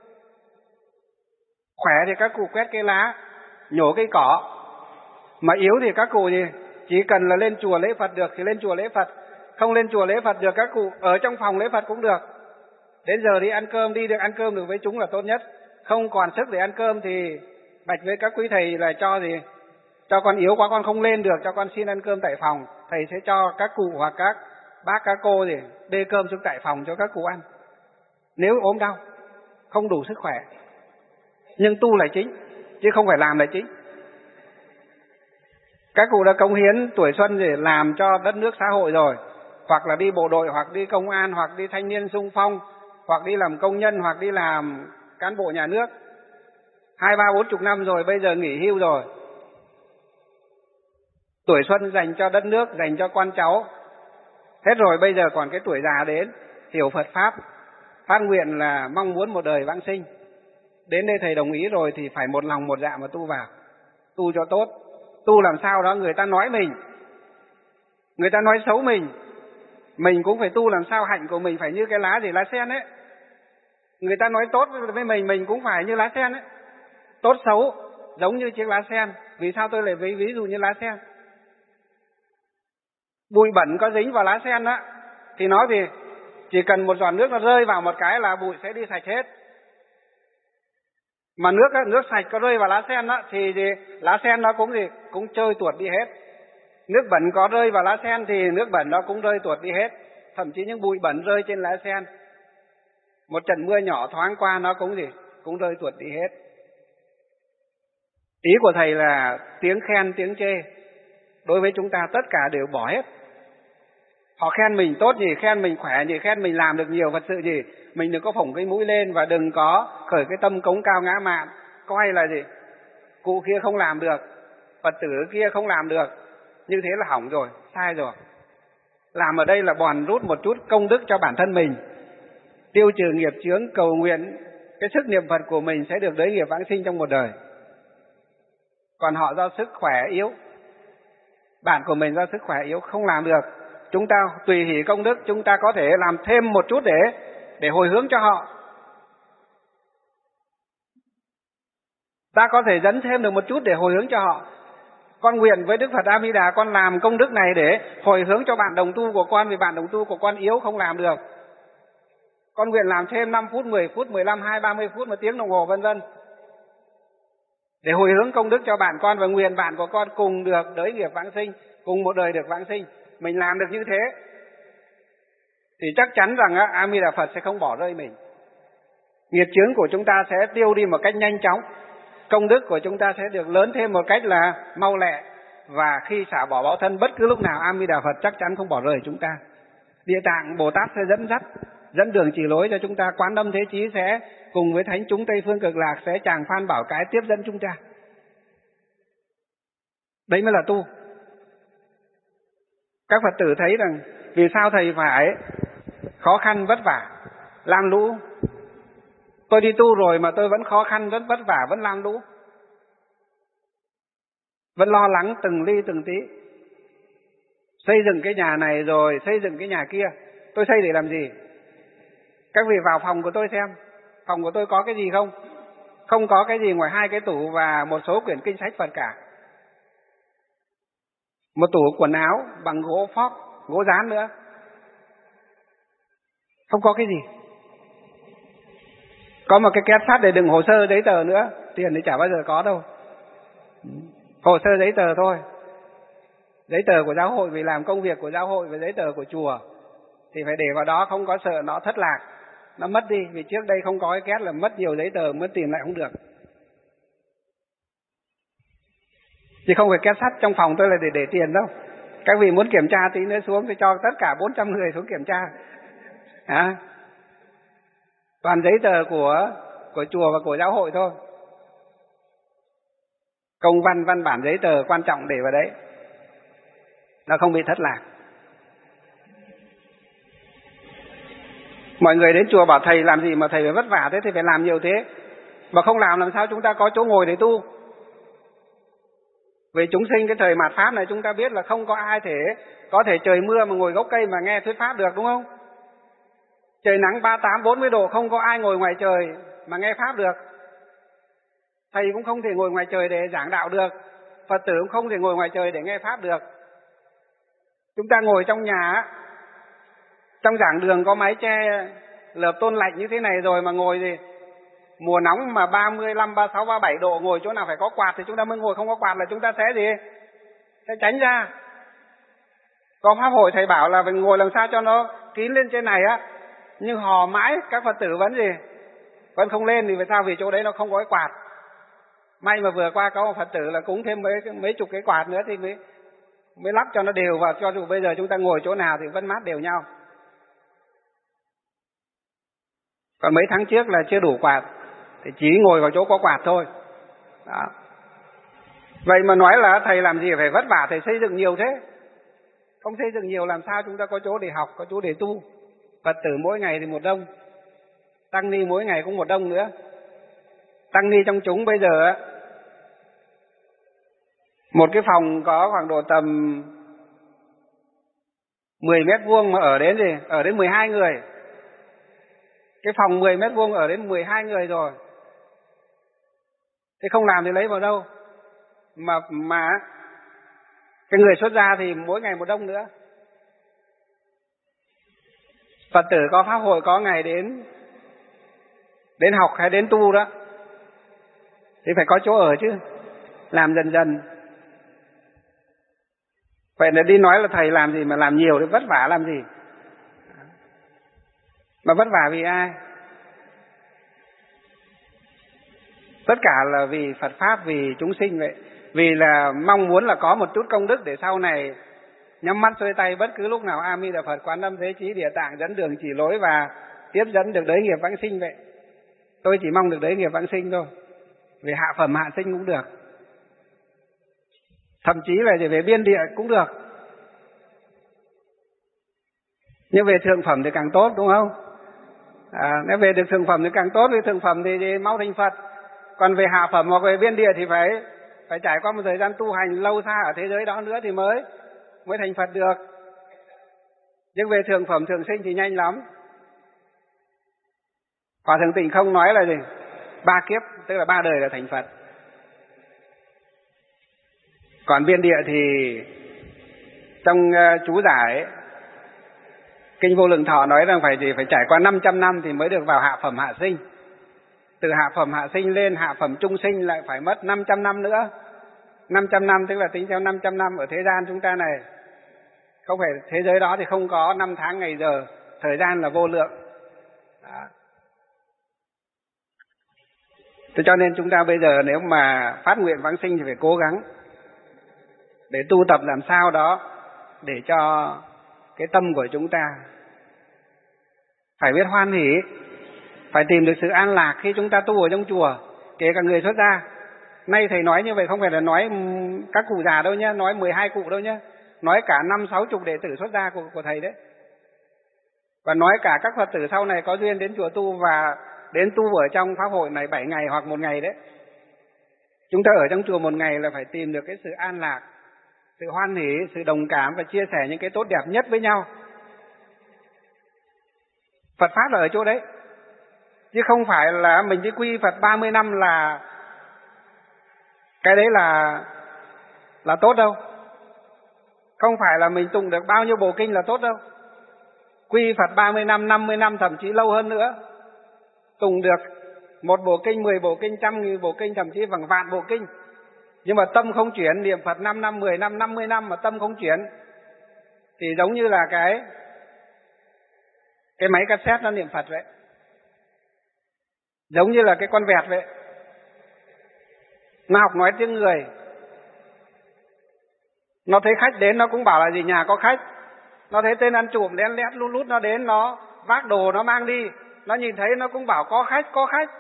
Khỏe thì các cụ quét cây lá, nhổ cây cỏ. Mà yếu thì các cụ gì? Chỉ cần là lên chùa lễ Phật được thì lên chùa lễ Phật. Không lên chùa lễ Phật được các cụ ở trong phòng lễ Phật cũng được. Đến giờ đi ăn cơm, đi được ăn cơm được với chúng là tốt nhất. Không còn sức để ăn cơm thì bạch với các quý thầy là cho gì? Cho con yếu quá con không lên được, cho con xin ăn cơm tại phòng. Thầy sẽ cho các cụ hoặc các bác các cô gì bê cơm xuống tại phòng cho các cụ ăn. Nếu ốm đau, không đủ sức khỏe. Nhưng tu là chính, chứ không phải làm là chính. Các cụ đã cống hiến tuổi xuân để làm cho đất nước xã hội rồi. Hoặc là đi bộ đội, hoặc đi công an, hoặc đi thanh niên xung phong, hoặc đi làm công nhân, hoặc đi làm cán bộ nhà nước. Hai ba bốn chục năm rồi, bây giờ nghỉ hưu rồi. Tuổi xuân dành cho đất nước, dành cho con cháu. Hết rồi, bây giờ còn cái tuổi già đến, hiểu Phật Pháp, phát nguyện là mong muốn một đời vãng sinh. Đến đây thầy đồng ý rồi thì phải một lòng một dạ mà tu vào. Tu cho tốt. Tu làm sao đó người ta nói mình, người ta nói xấu mình, mình cũng phải tu làm sao hạnh của mình phải như cái lá gì, lá sen ấy. Người ta nói tốt với mình, mình cũng phải như lá sen ấy. Tốt xấu giống như chiếc lá sen. Vì sao tôi lại ví ví dụ như lá sen? Bụi bẩn có dính vào lá sen đó thì nói gì? Chỉ cần một giọt nước nó rơi vào một cái là bụi sẽ đi sạch hết. Mà nước nước sạch có rơi vào lá sen đó thì gì? Lá sen nó cũng gì? Cũng trôi tuột đi hết. Nước bẩn có rơi vào lá sen thì nước bẩn nó cũng rơi tuột đi hết. Thậm chí những bụi bẩn rơi trên lá sen, một trận mưa nhỏ thoáng qua nó cũng gì? Cũng rơi tuột đi hết. Ý của thầy là tiếng khen, tiếng chê đối với chúng ta tất cả đều bỏ hết. Họ khen mình tốt gì, khen mình khỏe gì, khen mình làm được nhiều vật sự gì, mình đừng có phổng cái mũi lên và đừng có khởi cái tâm cống cao ngã mạn, coi là gì? Cụ kia không làm được, Phật tử kia không làm được, như thế là hỏng rồi, sai rồi. Làm ở đây là bòn rút một chút công đức cho bản thân mình, tiêu trừ nghiệp chướng, cầu nguyện cái sức niệm Phật của mình sẽ được đới nghiệp vãng sinh trong một đời. Còn họ do sức khỏe yếu, bạn của mình do sức khỏe yếu không làm được, chúng ta tùy hỷ công đức, chúng ta có thể làm thêm một chút để để hồi hướng cho họ. Ta có thể dẫn thêm được một chút để hồi hướng cho họ. Con nguyện với Đức Phật A Di Đà, con làm công đức này để hồi hướng cho bạn đồng tu của con, vì bạn đồng tu của con yếu không làm được. Con nguyện làm thêm năm phút, mười phút, mười lăm, hai mươi, ba mươi phút, một tiếng đồng hồ vân vân. Để hồi hướng công đức cho bạn con và nguyện bạn của con cùng được đới nghiệp vãng sinh, cùng một đời được vãng sinh. Mình làm được như thế thì chắc chắn rằng á, A Di Đà Phật sẽ không bỏ rơi mình. Nghiệp chướng của chúng ta sẽ tiêu đi một cách nhanh chóng. Công đức của chúng ta sẽ được lớn thêm một cách là mau lẹ. Và khi xả bỏ báo thân bất cứ lúc nào, A Di Đà Phật chắc chắn không bỏ rơi chúng ta. Địa Tạng Bồ Tát sẽ dẫn dắt, dẫn đường chỉ lối cho chúng ta. Quán Âm Thế Chí sẽ cùng với Thánh chúng Tây Phương Cực Lạc sẽ tràng phan bảo cái tiếp dẫn chúng ta. Đấy mới là tu. Các Phật tử thấy rằng vì sao thầy phải khó khăn vất vả, lam lũ. Tôi đi tu rồi mà tôi vẫn khó khăn, vẫn vất vả, vẫn lam lũ, vẫn lo lắng từng ly từng tí. Xây dựng cái nhà này rồi xây dựng cái nhà kia. Tôi xây để làm gì? Các vị vào phòng của tôi xem, phòng của tôi có cái gì không? Không có cái gì ngoài hai cái tủ và một số quyển kinh sách Phật cả. Một tủ quần áo bằng gỗ phóc, gỗ dán nữa. Không có cái gì. Có một cái két sắt để đựng hồ sơ giấy tờ nữa. Tiền thì chả bao giờ có đâu. Hồ sơ giấy tờ thôi. Giấy tờ của giáo hội vì làm công việc của giáo hội và giấy tờ của chùa thì phải để vào đó, không có sợ nó thất lạc, nó mất đi. Vì trước đây không có cái két là mất nhiều giấy tờ, mất tìm lại không được. Chứ không phải két sắt trong phòng tôi là để để tiền đâu. Các vị muốn kiểm tra tí nữa xuống tôi cho tất cả bốn trăm người xuống kiểm tra. À, toàn giấy tờ của của chùa và của giáo hội thôi. Công văn, văn bản giấy tờ quan trọng để vào đấy, nó không bị thất lạc. Mọi người đến chùa bảo thầy làm gì mà thầy phải vất vả thế, thì phải làm nhiều thế. Mà không làm làm sao chúng ta có chỗ ngồi để tu. Vì chúng sinh cái thời mạt Pháp này chúng ta biết là không có ai thể có thể trời mưa mà ngồi gốc cây mà nghe thuyết Pháp được, đúng không? Trời nắng ba mươi tám, bốn mươi độ không có ai ngồi ngoài trời mà nghe Pháp được. Thầy cũng không thể ngồi ngoài trời để giảng đạo được. Phật tử cũng không thể ngồi ngoài trời để nghe Pháp được. Chúng ta ngồi trong nhà, trong giảng đường có mái che lợp tôn lạnh như thế này rồi mà ngồi thì mùa nóng mà ba mươi lăm, ba mươi sáu, ba mươi bảy độ, ngồi chỗ nào phải có quạt thì chúng ta mới ngồi, không có quạt là chúng ta sẽ gì? Sẽ tránh ra. Có pháp hội thầy bảo là mình ngồi làm sao cho nó kín lên trên này á, nhưng hò mãi các Phật tử vẫn gì? Vẫn không lên, thì vì sao? Vì chỗ đấy nó không có cái quạt. May mà vừa qua có một Phật tử là cúng thêm mấy mấy chục cái quạt nữa thì mới mới lắp cho nó đều vào, cho dù bây giờ chúng ta ngồi chỗ nào thì vẫn mát đều nhau. Còn mấy tháng trước là chưa đủ quạt thì chỉ ngồi vào chỗ có quạt thôi. Đó. Vậy mà nói là thầy làm gì phải vất vả, thầy xây dựng nhiều thế. Không xây dựng nhiều làm sao chúng ta có chỗ để học, có chỗ để tu. Phật tử mỗi ngày thì một đông, tăng ni mỗi ngày cũng một đông nữa. Tăng ni trong chúng bây giờ một cái phòng có khoảng độ tầm mười mét vuông mà ở đến gì? Ở đến mười hai người. Cái phòng mười mét vuông ở đến mười hai người rồi. Thế không làm thì lấy vào đâu? Mà mà cái người xuất gia thì mỗi ngày một đông nữa. Phật tử có pháp hội có ngày đến đến học hay đến tu đó thì phải có chỗ ở chứ. Làm dần dần. Vậy là đi nói là thầy làm gì mà làm nhiều thì vất vả làm gì? Mà vất vả vì ai? Tất cả là vì Phật Pháp, vì chúng sinh vậy. Vì là mong muốn là có một chút công đức để sau này nhắm mắt xuôi tay bất cứ lúc nào A Di Đà Phật Quán Âm Thế Chí Địa Tạng dẫn đường chỉ lối và tiếp dẫn được đới nghiệp vãng sinh vậy. Tôi chỉ mong được đới nghiệp vãng sinh thôi. Về hạ phẩm hạ sinh cũng được. Thậm chí là về biên địa cũng được. Nhưng về thượng phẩm thì càng tốt, đúng không? À, nếu về được thượng phẩm thì càng tốt, vì thượng phẩm thì, thì mau thành Phật. Còn về hạ phẩm hoặc về biên địa thì phải phải trải qua một thời gian tu hành lâu xa ở thế giới đó nữa thì mới mới thành Phật được. Nhưng về thượng phẩm thượng sinh thì nhanh lắm. Hòa Thượng Tịnh không nói là gì? Ba kiếp, tức là ba đời là thành Phật. Còn biên địa thì trong uh, chú giải Kinh Vô Lượng Thọ nói rằng phải gì? Phải trải qua năm trăm năm thì mới được vào hạ phẩm hạ sinh. Từ hạ phẩm hạ sinh lên hạ phẩm trung sinh lại phải mất năm trăm năm nữa. năm trăm năm tức là tính theo năm trăm năm ở thế gian chúng ta này. Không phải thế giới đó thì không có năm tháng ngày giờ, thời gian là vô lượng. Đó. Thế cho nên chúng ta bây giờ nếu mà phát nguyện vãng sinh thì phải cố gắng để tu tập làm sao đó để cho cái tâm của chúng ta phải biết hoan hỷ, phải tìm được sự an lạc khi chúng ta tu ở trong chùa, kể cả người xuất gia. Nay thầy nói như vậy không phải là nói các cụ già đâu nhé, nói mười hai cụ đâu nhé, nói cả năm sáu chục đệ tử xuất gia của, của thầy đấy. Và nói cả các Phật tử sau này có duyên đến chùa tu và đến tu ở trong pháp hội này bảy ngày hoặc một ngày đấy. Chúng ta ở trong chùa một ngày là phải tìm được cái sự an lạc, sự hoan hỷ, sự đồng cảm và chia sẻ những cái tốt đẹp nhất với nhau. Phật Pháp là ở chỗ đấy. Chứ không phải là mình đi quy Phật ba mươi năm là cái đấy là là tốt đâu. Không phải là mình tụng được bao nhiêu bộ kinh là tốt đâu. Quy Phật ba mươi năm, năm mươi năm, thậm chí lâu hơn nữa. Tụng được một bộ kinh, mười bộ kinh, trăm nghìn bộ kinh, thậm chí bằng vạn bộ kinh. Nhưng mà tâm không chuyển, niệm Phật năm năm, mười năm, năm mươi năm mà tâm không chuyển thì giống như là cái cái máy cassette nó niệm Phật vậy. Giống như là cái con vẹt vậy. Nó học nói tiếng người. Nó thấy khách đến nó cũng bảo là gì nhà có khách. Nó thấy tên ăn trộm lén lét lút lút nó đến, nó vác đồ nó mang đi. Nó nhìn thấy nó cũng bảo có khách, có khách.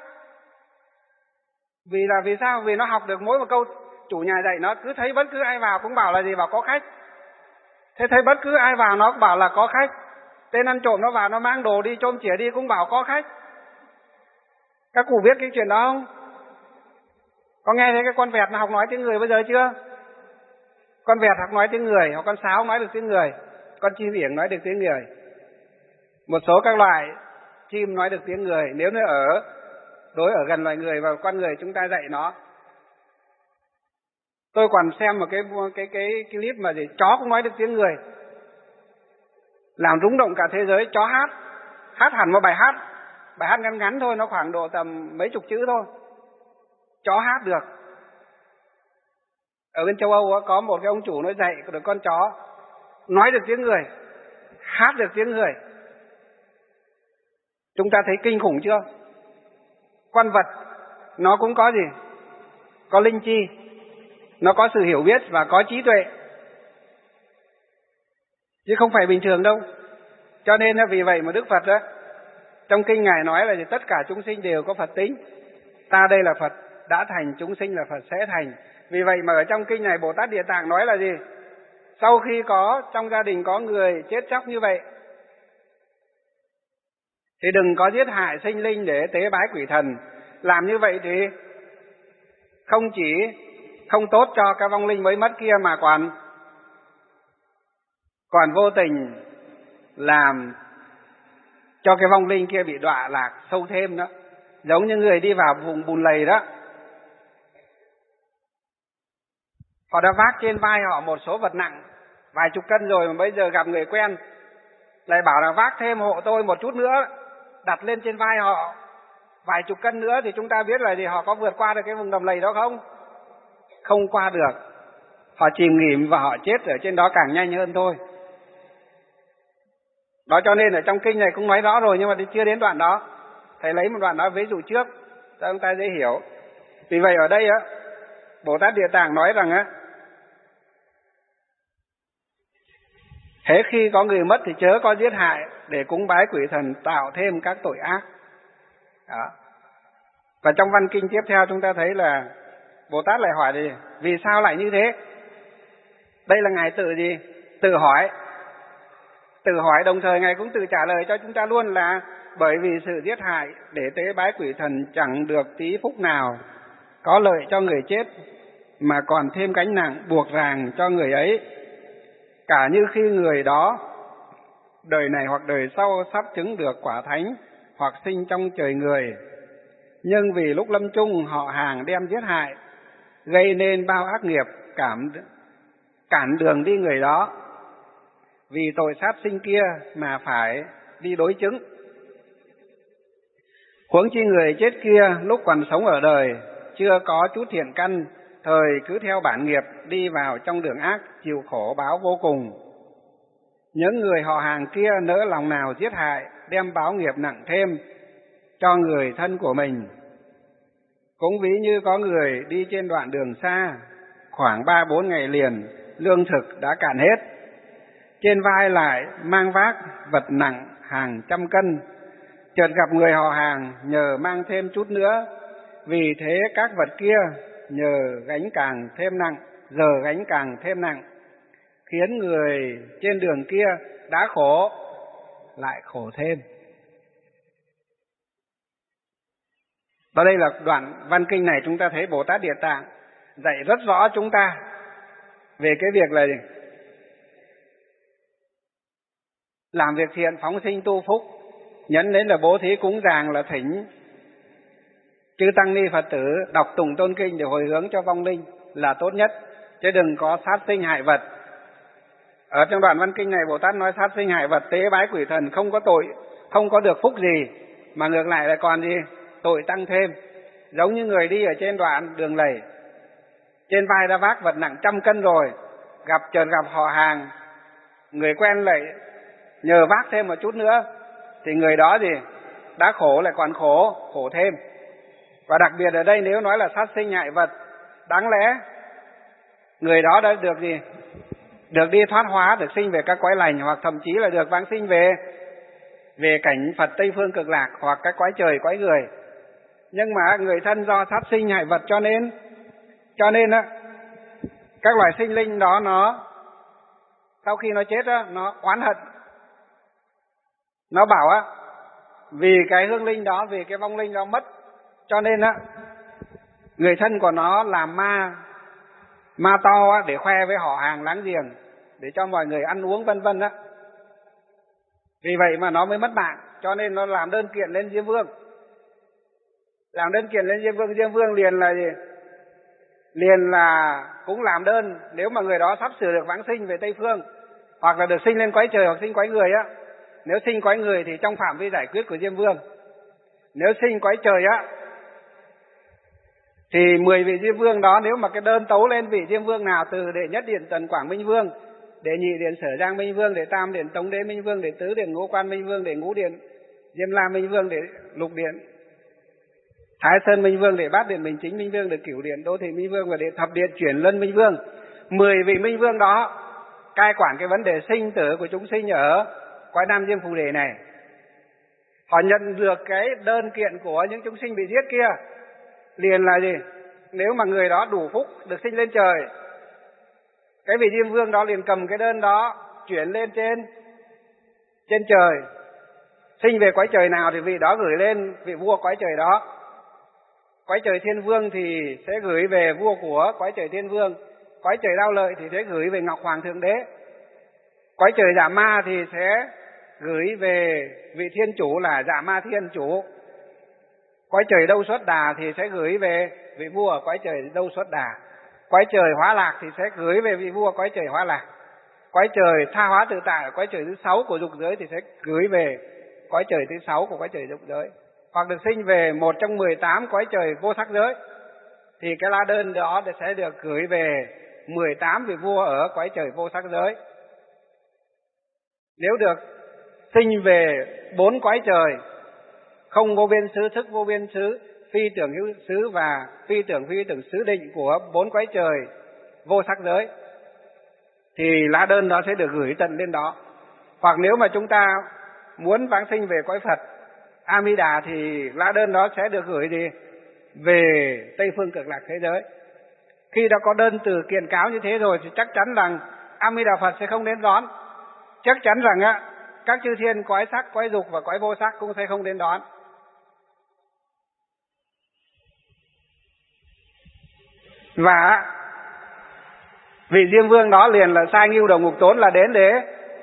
Vì là vì sao? Vì nó học được mỗi một câu chủ nhà dạy nó, cứ thấy bất cứ ai vào cũng bảo là gì? Bảo có khách. Thế thấy bất cứ ai vào nó cũng bảo là có khách. Tên ăn trộm nó vào nó mang đồ đi, trôm chĩa đi cũng bảo có khách. Các cụ biết cái chuyện đó không? Có nghe thấy cái con vẹt nó học nói tiếng người bây giờ chưa? Con vẹt học nói tiếng người, hoặc con sáo nói được tiếng người, con chim yểng nói được tiếng người. Một số các loại chim nói được tiếng người, nếu nó ở đối ở gần loài người và con người chúng ta dạy nó. Tôi còn xem một cái cái cái clip mà gì chó cũng nói được tiếng người, làm rung động cả thế giới. Chó hát, hát hẳn một bài hát, bài hát ngắn ngắn thôi, nó khoảng độ tầm mấy chục chữ thôi. Chó hát được. Ở bên châu Âu có một cái ông chủ nó dạy được con chó nói được tiếng người, hát được tiếng người. Chúng ta thấy kinh khủng chưa? Con vật nó cũng có gì? Có linh chi, nó có sự hiểu biết và có trí tuệ, chứ không phải bình thường đâu. Cho nên vì vậy mà Đức Phật đó, trong kinh Ngài nói là tất cả chúng sinh đều có Phật tính. Ta đây là Phật đã thành, chúng sinh là Phật sẽ thành. Vì vậy mà ở trong kinh này Bồ Tát Địa Tạng nói là gì? Sau khi có trong gia đình có người chết chóc như vậy thì đừng có giết hại sinh linh để tế bái quỷ thần. Làm như vậy thì không chỉ không tốt cho các vong linh mới mất kia, mà còn còn vô tình làm cho cái vong linh kia bị đọa lạc sâu thêm đó. Giống như người đi vào vùng bùn lầy đó, họ đã vác trên vai họ một số vật nặng vài chục cân rồi, mà bây giờ gặp người quen lại bảo là vác thêm hộ tôi một chút nữa, đặt lên trên vai họ vài chục cân nữa, thì chúng ta biết là gì? Họ có vượt qua được cái vùng đầm lầy đó không? Không qua được. Họ chìm nghỉm và họ chết ở trên đó càng nhanh hơn thôi. Đó, cho nên ở trong kinh này cũng nói rõ rồi, nhưng mà chưa đến đoạn đó. Thầy lấy một đoạn đó ví dụ trước cho chúng ta dễ hiểu. Vì vậy ở đây á, Bồ Tát Địa Tạng nói rằng á, thế khi có người mất thì chớ có giết hại để cúng bái quỷ thần, tạo thêm các tội ác. Đó. Và trong văn kinh tiếp theo chúng ta thấy là Bồ Tát lại hỏi gì? Vì sao lại như thế? Đây là Ngài tự gì? Tự hỏi. Tự hỏi đồng thời Ngài cũng tự trả lời cho chúng ta luôn là bởi vì sự giết hại để tế bái quỷ thần chẳng được tí phúc nào có lợi cho người chết, mà còn thêm gánh nặng buộc ràng cho người ấy. Cả như khi người đó đời này hoặc đời sau sắp chứng được quả thánh hoặc sinh trong trời người, nhưng vì lúc lâm chung họ hàng đem giết hại, gây nên bao ác nghiệp, cảm cản đường đi người đó, vì tội sát sinh kia mà phải đi đối chứng. Huống chi người chết kia lúc còn sống ở đời chưa có chút thiện căn, thời cứ theo bản nghiệp đi vào trong đường ác, chịu khổ báo vô cùng. Những người họ hàng kia nỡ lòng nào giết hại, đem báo nghiệp nặng thêm cho người thân của mình. Cũng ví như có người đi trên đoạn đường xa, khoảng ba bốn ngày liền, lương thực đã cạn hết, trên vai lại mang vác vật nặng hàng trăm cân, chợt gặp người họ hàng nhờ mang thêm chút nữa, vì thế các vật kia nhờ gánh càng thêm nặng, giờ gánh càng thêm nặng, khiến người trên đường kia đã khổ lại khổ thêm. Và đây là đoạn văn kinh này chúng ta thấy Bồ Tát Địa Tạng dạy rất rõ chúng ta về cái việc là làm việc thiện, phóng sinh tu phúc, nhấn đến là bố thí cúng dường, là thỉnh chư tăng ni Phật tử đọc tụng tôn kinh để hồi hướng cho vong linh là tốt nhất, chứ đừng có sát sinh hại vật. Ở trong đoạn văn kinh này Bồ Tát nói sát sinh hại vật, tế bái quỷ thần không có tội, không có được phúc gì, mà ngược lại là còn gì? Tội tăng thêm. Giống như người đi ở trên đoạn đường lầy, trên vai đã vác vật nặng trăm cân rồi, gặp chợt gặp họ hàng, người quen lại nhờ vác thêm một chút nữa, thì người đó gì? Đã khổ lại còn khổ, khổ thêm. Và đặc biệt ở đây nếu nói là sát sinh hại vật, đáng lẽ người đó đã được gì? Được đi thoát hóa, được sinh về các cõi lành, hoặc thậm chí là được vãng sinh về về cảnh Phật Tây Phương Cực Lạc, hoặc các cõi trời, cõi người. Nhưng mà người thân do sát sinh hại vật cho nên cho nên á, các loài sinh linh đó nó sau khi nó chết á, nó oán hận. Nó bảo á, vì cái hương linh đó, vì cái vong linh đó mất, cho nên á người thân của nó làm ma, ma to để khoe với họ hàng láng giềng, để cho mọi người ăn uống vân vân á. Vì vậy mà nó mới mất mạng, cho nên nó làm đơn kiện lên Diêm Vương. Làm đơn kiện lên Diêm Vương, Diêm Vương liền là gì? Liền là cũng làm đơn, nếu mà người đó sắp sửa được vãng sinh về Tây Phương, hoặc là được sinh lên cõi trời hoặc sinh cõi người á. Nếu sinh cõi người thì trong phạm vi giải quyết của Diêm Vương. Nếu sinh cõi trời á thì mười vị Diêm Vương đó, nếu mà cái đơn tấu lên vị Diêm Vương nào, từ đệ nhất điện Tần Quảng Minh Vương, đệ nhị điện Sở Giang Minh Vương, đệ tam điện Tống Đế Minh Vương, đệ tứ điện Ngũ Quan Minh Vương, đệ ngũ điện Diêm La Minh Vương, đệ lục điện Thái Sơn Minh Vương, đệ bát điện Bình Chính Minh Vương, đệ cửu điện Đô Thị Minh Vương và đệ thập điện Chuyển Lân Minh Vương. Mười vị Minh Vương đó cai quản cái vấn đề sinh tử của chúng sinh ở cõi Nam Diêm Phù Đề này. Họ nhận được cái đơn kiện của những chúng sinh bị giết kia, liền là gì? Nếu mà người đó đủ phúc được sinh lên trời, cái vị Diêm Vương đó liền cầm cái đơn đó chuyển lên trên trên trời. Sinh về cõi trời nào thì vị đó gửi lên vị vua cõi trời đó. Cõi trời Thiên Vương thì sẽ gửi về vua của cõi trời Thiên Vương. Cõi trời Đao Lợi thì sẽ gửi về Ngọc Hoàng Thượng Đế. Cõi trời Dạ Ma thì sẽ gửi về vị Thiên Chủ là Dạ Ma Thiên Chủ. Cõi trời Đâu Xuất Đà thì sẽ gửi về vị vua ở cõi trời Đâu Xuất Đà. Cõi trời Hóa Lạc thì sẽ gửi về vị vua cõi trời Hóa Lạc. Cõi trời Tha Hóa Tự Tại ở cõi trời thứ sáu của dục giới thì sẽ gửi về cõi trời thứ sáu của cõi trời dục giới. Hoặc được sinh về một trong mười tám cõi trời vô sắc giới thì cái lá đơn đó sẽ được gửi về mười tám vị vua ở cõi trời vô sắc giới. Nếu được sinh về bốn cõi trời không vô biên xứ, thức vô biên xứ, phi tưởng hữu xứ và phi tưởng phi tưởng xứ định của bốn cõi trời vô sắc giới thì lá đơn đó sẽ được gửi tận lên đó. Hoặc nếu mà chúng ta muốn vãng sinh về cõi Phật A Di Đà thì lá đơn đó sẽ được gửi đi về Tây Phương Cực Lạc thế giới. Khi đã có đơn từ kiện cáo như thế rồi thì chắc chắn rằng A Di Đà Phật sẽ không đến đón. Chắc chắn rằng á, các chư thiên cõi sắc, cõi dục và cõi vô sắc cũng sẽ không đến đón. Và vị Diêm Vương đó liền là sai Ngưu Đầu Ngục Tốn là đến để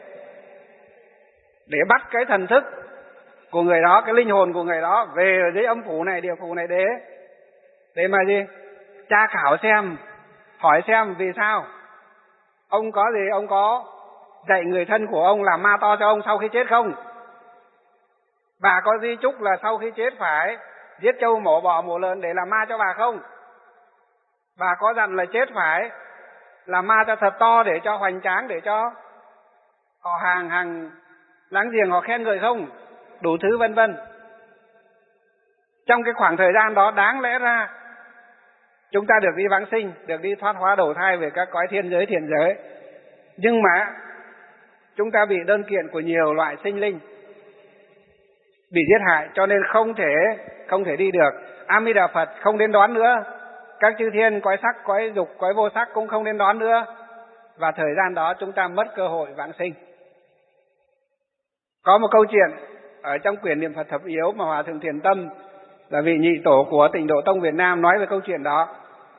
để bắt cái thần thức của người đó, cái linh hồn của người đó về ở dưới âm phủ này, địa phủ này để để mà gì? Tra khảo xem, hỏi xem vì sao ông có gì, ông có dạy người thân của ông làm ma to cho ông sau khi chết không? Bà có di chúc là sau khi chết phải giết trâu mổ bò mổ lợn để làm ma cho bà không? Bà có dặn là chết phải làm ma cho thật to để cho hoành tráng, để cho họ hàng hàng láng giềng họ khen ngợi không? Đủ thứ vân vân. Trong cái khoảng thời gian đó đáng lẽ ra chúng ta được đi vãng sinh, được đi thoát hóa đầu thai về các cõi thiên giới thiện giới. Nhưng mà chúng ta bị đơn kiện của nhiều loại sinh linh bị giết hại, cho nên không thể không thể đi được. A Di Đà Phật không đến đón nữa, các chư thiên cõi sắc, cõi dục, cõi vô sắc cũng không đến đón nữa, và thời gian đó chúng ta mất cơ hội vãng sinh. Có một câu chuyện ở trong quyển Niệm Phật Thập Yếu mà Hòa Thượng Thiền Tâm là vị nhị tổ của Tịnh Độ Tông Việt Nam nói về câu chuyện đó.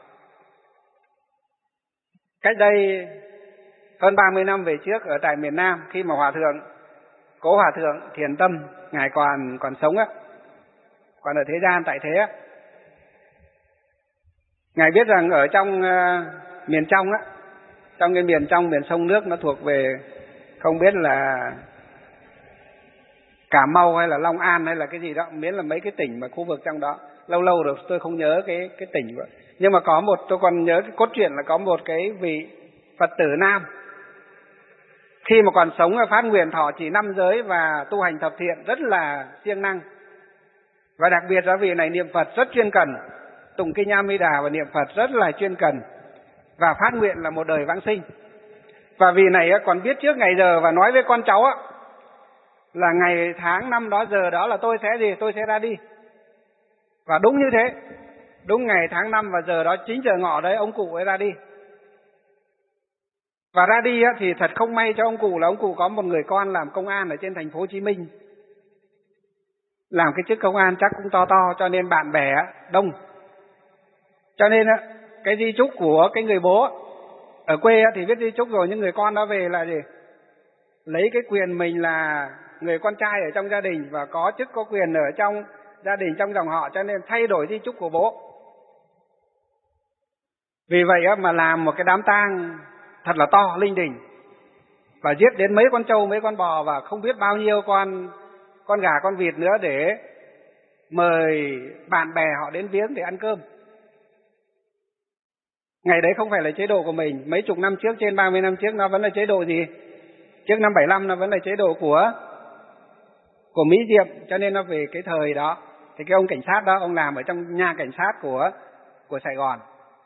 Cách đây hơn ba mươi năm về trước ở tại miền Nam, khi mà Hòa Thượng, Cố Hòa Thượng Thiền Tâm, Ngài còn còn sống á, còn ở thế gian tại thế á, Ngài biết rằng ở trong uh, miền trong á, trong cái miền trong, miền sông nước nó thuộc về không biết là Cà Mau hay là Long An hay là cái gì đó, miễn là mấy cái tỉnh mà khu vực trong đó. Lâu lâu rồi tôi không nhớ cái cái tỉnh vậy. Nhưng mà có một, tôi còn nhớ cái cốt truyện là có một cái vị Phật tử nam, khi mà còn sống phát nguyện thọ trì năm giới và tu hành thập thiện rất là siêng năng. Và đặc biệt là vị này niệm Phật rất chuyên cần, tụng kinh A Di Đà và niệm Phật rất là chuyên cần, và phát nguyện là một đời vãng sinh. Và vị này còn biết trước ngày giờ và nói với con cháu là ngày tháng năm đó giờ đó là tôi sẽ gì, tôi sẽ ra đi. Và đúng như thế, đúng ngày tháng năm và giờ đó chính giờ ngọ đấy ông cụ ấy ra đi. Và ra đi thì thật không may cho ông cụ là ông cụ có một người con làm công an ở trên thành phố Hồ Chí Minh, làm cái chức công an chắc cũng to to, cho nên bạn bè đông. Cho nên cái di chúc của cái người bố ở quê thì viết di chúc rồi, nhưng người con đó về là gì? Lấy cái quyền mình là người con trai ở trong gia đình và có chức có quyền ở trong gia đình, trong dòng họ, cho nên thay đổi di chúc của bố. Vì vậy mà làm một cái đám tang thật là to, linh đình, và giết đến mấy con trâu, mấy con bò và không biết bao nhiêu con con gà, con vịt nữa để mời bạn bè họ đến viếng để ăn cơm. Ngày đấy không phải là chế độ của mình, mấy chục năm trước, trên ba mươi năm trước nó vẫn là chế độ gì? Trước năm bảy lăm nó vẫn là chế độ của của Mỹ Diệm, cho nên nó về cái thời đó thì cái ông cảnh sát đó, ông làm ở trong nhà cảnh sát của của Sài Gòn.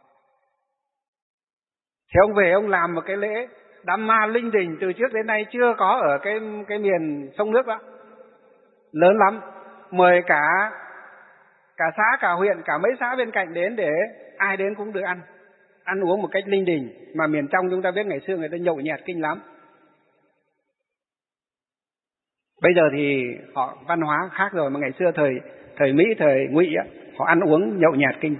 Thì ông về ông làm một cái lễ đám ma linh đình từ trước đến nay chưa có ở cái cái miền sông nước đó. Lớn lắm, mời cả cả xã, cả huyện, cả mấy xã bên cạnh đến để ai đến cũng được ăn. Ăn uống một cách linh đình, mà miền trong chúng ta biết ngày xưa người ta nhậu nhẹt kinh lắm. Bây giờ thì họ văn hóa khác rồi, mà ngày xưa thời thời Mỹ, thời Ngụy á, họ ăn uống nhậu nhẹt kinh.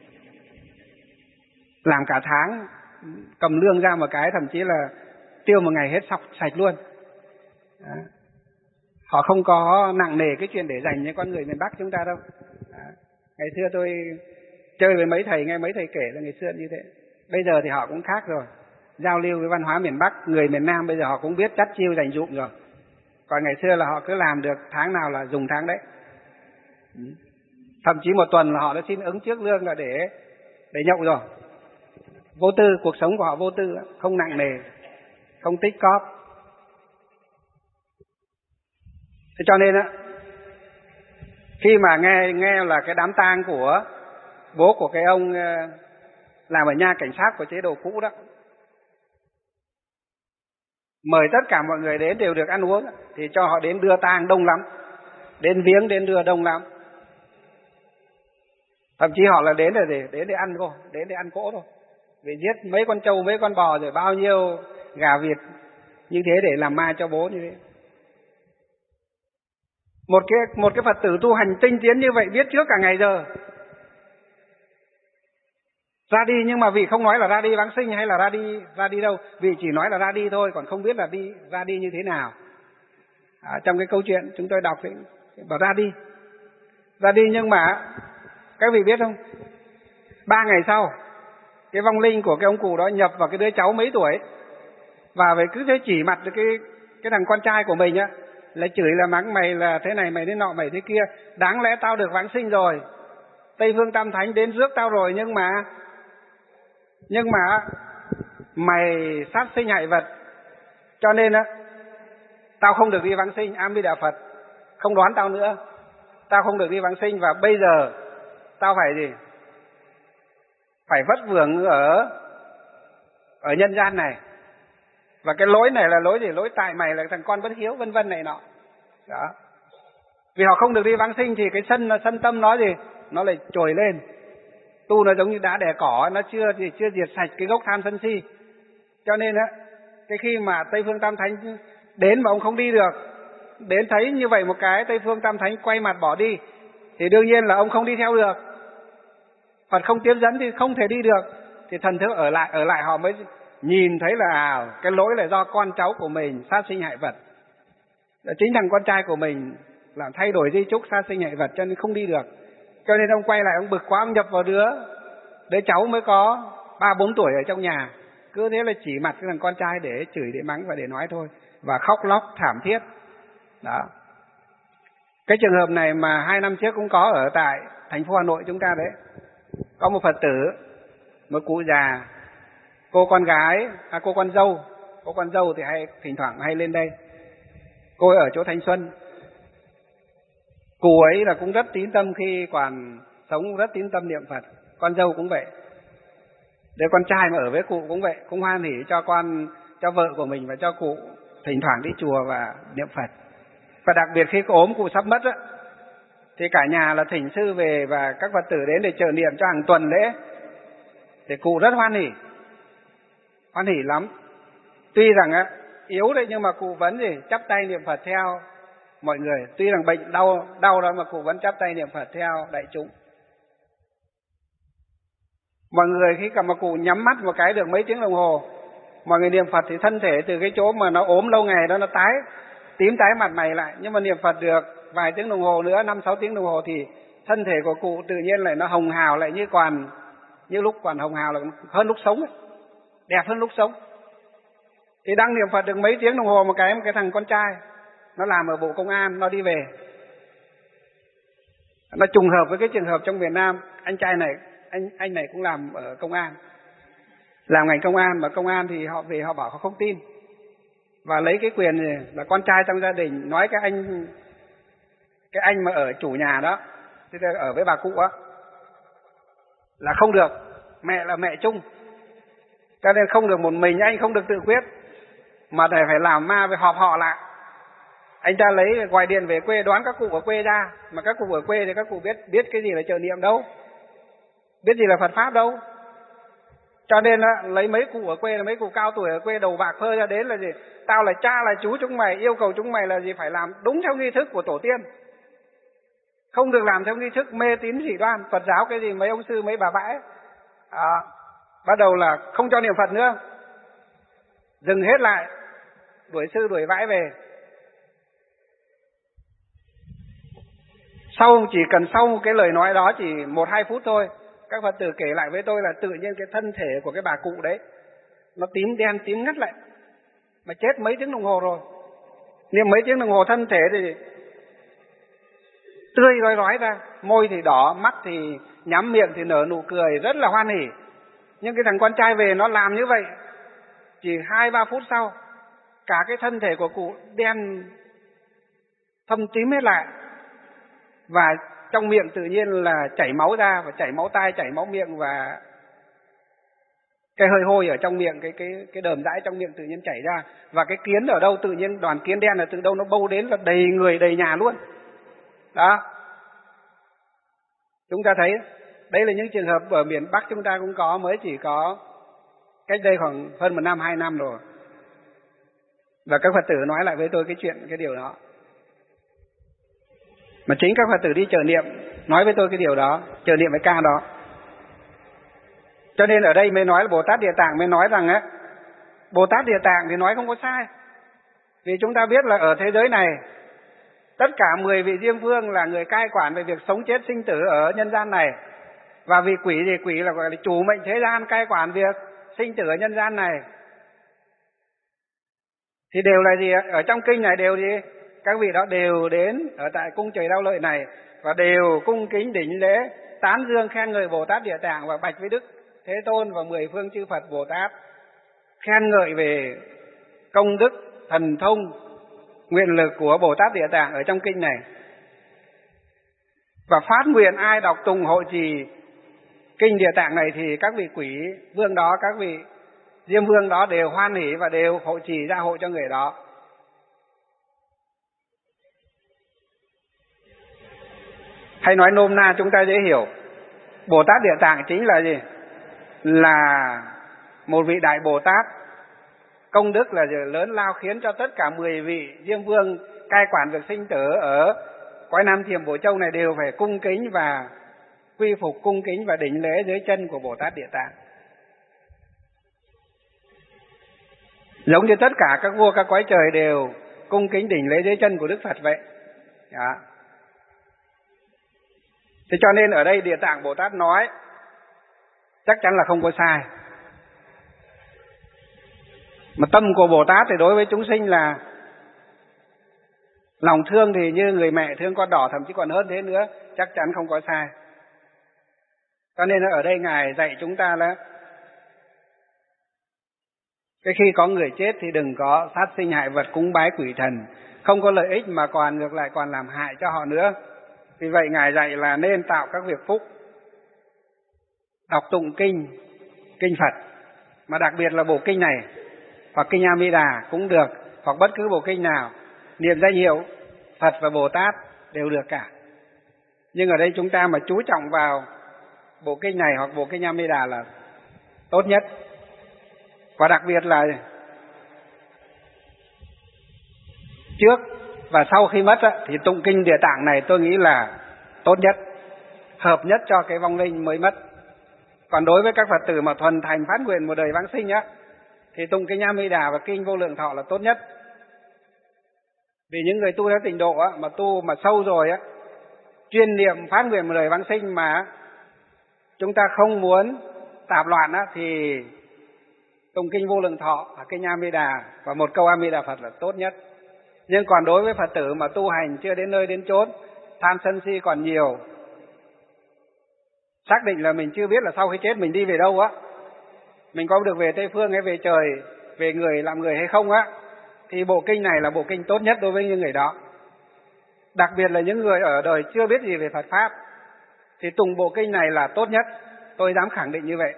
Làm cả tháng, cầm lương ra một cái thậm chí là tiêu một ngày hết sọc sạch luôn. Đó. Họ không có nặng nề cái chuyện để dành cho con người miền Bắc chúng ta đâu. Đó. Ngày xưa tôi chơi với mấy thầy, nghe mấy thầy kể là ngày xưa như thế. Bây giờ thì họ cũng khác rồi. Giao lưu với văn hóa miền Bắc, người miền Nam bây giờ họ cũng biết chắt chiu dành dụm rồi. Còn ngày xưa là họ cứ làm được tháng nào là dùng tháng đấy. Thậm chí một tuần là họ đã xin ứng trước lương là để để nhậu rồi. Vô tư, cuộc sống của họ vô tư, không nặng nề, không tích cóp. Thế cho nên á, khi mà nghe nghe là cái đám tang của bố của cái ông làm ở nhà cảnh sát của chế độ cũ đó, mời tất cả mọi người đến đều được ăn uống, thì cho họ đến đưa tang đông lắm, đến viếng, đến đưa đông lắm. Thậm chí họ là đến để đến để ăn thôi, đến để ăn cỗ thôi. Vì giết mấy con trâu, mấy con bò rồi bao nhiêu gà vịt như thế để làm ma cho bố như thế. Một cái một cái Phật tử tu hành tinh tiến như vậy biết trước cả ngày giờ. Ra đi, nhưng mà vì không nói là ra đi vãng sinh hay là ra đi ra đi đâu, vì chỉ nói là ra đi thôi, còn không biết là đi ra đi như thế nào. À, trong cái câu chuyện chúng tôi đọc ấy, bảo ra đi, ra đi nhưng mà các vị biết không? Ba ngày sau, cái vong linh của cái ông cụ đó nhập vào cái đứa cháu mấy tuổi, và về cứ thế chỉ mặt cái cái thằng con trai của mình á, là chửi là mắng mày là thế này, mày thế nọ, mày thế kia. Đáng lẽ tao được vãng sinh rồi, Tây Phương Tam Thánh đến rước tao rồi, nhưng mà nhưng mà mày sát sinh hại vật, cho nên á tao không được đi vãng sinh. A Di Đà Phật, không đoán tao nữa, tao không được đi vãng sinh, và bây giờ tao phải gì? Phải vất vưởng ở ở nhân gian này. Và cái lỗi này là lỗi gì? Lỗi tại mày là thằng con bất hiếu, vân vân này nọ. Đó. Vì họ không được đi vãng sinh thì cái sân sân tâm nó gì? Nó lại trồi lên. Tu nó giống như đá đẻ cỏ, nó chưa thì chưa diệt sạch cái gốc tham sân si. Cho nên á, cái khi mà Tây Phương Tam Thánh đến mà ông không đi được, đến thấy như vậy một cái, Tây Phương Tam Thánh quay mặt bỏ đi, thì đương nhiên là ông không đi theo được. Phật không tiếp dẫn thì không thể đi được. Thì thần thức ở lại ở lại họ mới nhìn thấy là cái lỗi là do con cháu của mình sát sinh hại vật. Chính thằng con trai của mình làm thay đổi di chúc sát sinh hại vật, cho nên không đi được. Cho nên ông quay lại, ông bực quá, ông nhập vào đứa đứa cháu mới có ba bốn tuổi ở trong nhà. Cứ thế là chỉ mặt cái thằng con trai để chửi, để mắng và để nói thôi, và khóc lóc thảm thiết. Đó. Cái trường hợp này mà hai năm trước cũng có ở tại thành phố Hà Nội chúng ta đấy. Có một Phật tử, một cụ già, cô con gái, à cô con dâu, cô con dâu thì hay thỉnh thoảng hay lên đây. Cô ấy ở chỗ Thanh Xuân. Cụ ấy là cũng rất tín tâm, khi còn sống rất tín tâm niệm Phật. Con dâu cũng vậy. Đứa con trai mà ở với cụ cũng vậy, cũng hoan hỉ cho con, cho vợ của mình và cho cụ thỉnh thoảng đi chùa và niệm Phật. Và đặc biệt khi có ốm, cụ sắp mất á, thì cả nhà là thỉnh sư về và các Phật tử đến để trợ niệm cho hàng tuần lễ. Thì cụ rất hoan hỉ, hoan hỉ lắm. Tuy rằng á yếu đấy, nhưng mà cụ vẫn gì chắp tay niệm Phật theo mọi người. Tuy rằng bệnh đau đau đó mà cụ vẫn chắp tay niệm Phật theo đại chúng. Mọi người khi cầm mà cụ nhắm mắt một cái được mấy tiếng đồng hồ, mọi người niệm Phật thì thân thể từ cái chỗ mà nó ốm lâu ngày đó nó tái, tím tái mặt mày lại. Nhưng mà niệm Phật được vài tiếng đồng hồ nữa, năm sáu tiếng đồng hồ thì thân thể của cụ tự nhiên lại nó hồng hào lại như còn, như lúc còn hồng hào là hơn lúc sống ấy, đẹp hơn lúc sống. Thì đang niệm Phật được mấy tiếng đồng hồ một cái, một cái thằng con trai nó làm ở Bộ Công an, nó đi về. Nó trùng hợp với cái trường hợp trong Việt Nam, anh trai này, anh anh này cũng làm ở công an, làm ngành công an, mà công an thì họ về họ bảo họ không tin và lấy cái quyền này là con trai trong gia đình nói cái anh cái anh mà ở chủ nhà đó, tức là ở với bà cụ á, là không được, mẹ là mẹ chung, cho nên không được một mình anh không được tự quyết, mà phải phải làm ma với họp họ lại. Anh ta lấy gọi điện về quê đoán các cụ ở quê ra, mà các cụ ở quê thì các cụ biết biết cái gì là trợ niệm đâu, biết gì là Phật pháp đâu. Cho nên là lấy mấy cụ ở quê, là mấy cụ cao tuổi ở quê đầu bạc phơ ra đến là gì? Tao là cha là chú chúng mày, yêu cầu chúng mày là gì? Phải làm đúng theo nghi thức của tổ tiên, không được làm theo nghi thức mê tín dị đoan. Phật giáo cái gì mấy ông sư mấy bà vãi à, bắt đầu là không cho niệm Phật nữa, dừng hết lại, đuổi sư đuổi vãi về. Sau chỉ cần sau cái lời nói đó chỉ một hai phút thôi, các Phật tử kể lại với tôi là tự nhiên cái thân thể của cái bà cụ đấy nó tím đen tím ngắt lại, mà chết mấy tiếng đồng hồ rồi. Niệm mấy tiếng đồng hồ thân thể thì tươi rói rói ra, môi thì đỏ, mắt thì nhắm, miệng thì nở nụ cười rất là hoan hỉ. Nhưng cái thằng con trai về nó làm như vậy, chỉ hai ba phút sau cả cái thân thể của cụ đen thâm tím hết lại, và trong miệng tự nhiên là chảy máu ra, và chảy máu tai, chảy máu miệng, và cái hơi hôi ở trong miệng, cái cái cái đờm dãi trong miệng tự nhiên chảy ra, và cái kiến ở đâu tự nhiên đoàn kiến đen là từ đâu nó bâu đến là đầy người đầy nhà luôn. Đó, chúng ta thấy đây là những trường hợp ở miền Bắc chúng ta cũng có, mới chỉ có cách đây khoảng hơn một năm hai năm rồi, và các Phật tử nói lại với tôi cái chuyện cái điều đó. Mà chính các Phật tử đi trợ niệm nói với tôi cái điều đó, trợ niệm với ca đó. Cho nên ở đây mới nói là Bồ Tát Địa Tạng mới nói rằng á, Bồ Tát Địa Tạng thì nói không có sai. Vì chúng ta biết là ở thế giới này, tất cả mười vị Diêm Vương là người cai quản về việc sống chết sinh tử ở nhân gian này. Và vị quỷ thì quỷ là gọi là chủ mệnh thế gian, cai quản việc sinh tử ở nhân gian này. Thì đều là gì? Ở trong kinh này đều gì? Các vị đó đều đến ở tại cung trời Đao Lợi này và đều cung kính đảnh lễ tán dương khen ngợi Bồ Tát Địa Tạng và bạch với Đức Thế Tôn và mười phương chư Phật Bồ Tát, khen ngợi về công đức thần thông nguyện lực của Bồ Tát Địa Tạng ở trong kinh này, và phát nguyện ai đọc tùng hộ trì kinh Địa Tạng này thì các vị quỷ vương đó, các vị Diêm Vương đó đều hoan hỉ và đều hộ trì gia hộ cho người đó. Hay nói nôm na chúng ta dễ hiểu, Bồ Tát Địa Tạng chính là gì? Là một vị đại Bồ Tát, công đức là lớn lao, khiến cho tất cả mười vị Diêm Vương cai quản việc sinh tử ở cõi Nam Thiểm Bổ Châu này đều phải cung kính và quy phục, cung kính và đảnh lễ dưới chân của Bồ Tát Địa Tạng. Giống như tất cả các vua các cõi trời đều cung kính đảnh lễ dưới chân của Đức Phật vậy. Đó. Thế cho nên ở đây Địa Tạng Bồ Tát nói chắc chắn là không có sai. Mà tâm của Bồ Tát thì đối với chúng sinh là lòng thương thì như người mẹ thương con đỏ, thậm chí còn hơn thế nữa, chắc chắn không có sai. Cho nên ở đây Ngài dạy chúng ta là cái khi có người chết thì đừng có sát sinh hại vật, cúng bái quỷ thần, không có lợi ích mà còn ngược lại còn làm hại cho họ nữa. Vì vậy Ngài dạy là nên tạo các việc phúc, đọc tụng kinh, kinh Phật, mà đặc biệt là bộ kinh này, hoặc kinh A Di Đà cũng được, hoặc bất cứ bộ kinh nào, niệm danh hiệu Phật và Bồ Tát đều được cả. Nhưng ở đây chúng ta mà chú trọng vào bộ kinh này hoặc bộ kinh A Di Đà là tốt nhất. Và đặc biệt là trước và sau khi mất thì tụng kinh Địa Tạng này tôi nghĩ là tốt nhất, hợp nhất cho cái vong linh mới mất. Còn đối với các Phật tử mà thuần thành phát nguyện một đời vãng sinh á, thì tụng kinh A Di Đà và kinh Vô Lượng Thọ là tốt nhất. Vì những người tu theo tịnh độ á, mà tu mà sâu rồi á, chuyên niệm phát nguyện một đời vãng sinh mà chúng ta không muốn tạp loạn á, thì tụng kinh Vô Lượng Thọ và kinh A Di Đà và một câu A Di Đà Phật là tốt nhất. Nhưng còn đối với Phật tử mà tu hành chưa đến nơi đến chốn, tham sân si còn nhiều, xác định là mình chưa biết là sau khi chết mình đi về đâu á, mình có được về Tây Phương hay về trời, về người làm người hay không á, thì bộ kinh này là bộ kinh tốt nhất đối với những người đó. Đặc biệt là những người ở đời chưa biết gì về Phật Pháp, thì tụng bộ kinh này là tốt nhất. Tôi dám khẳng định như vậy.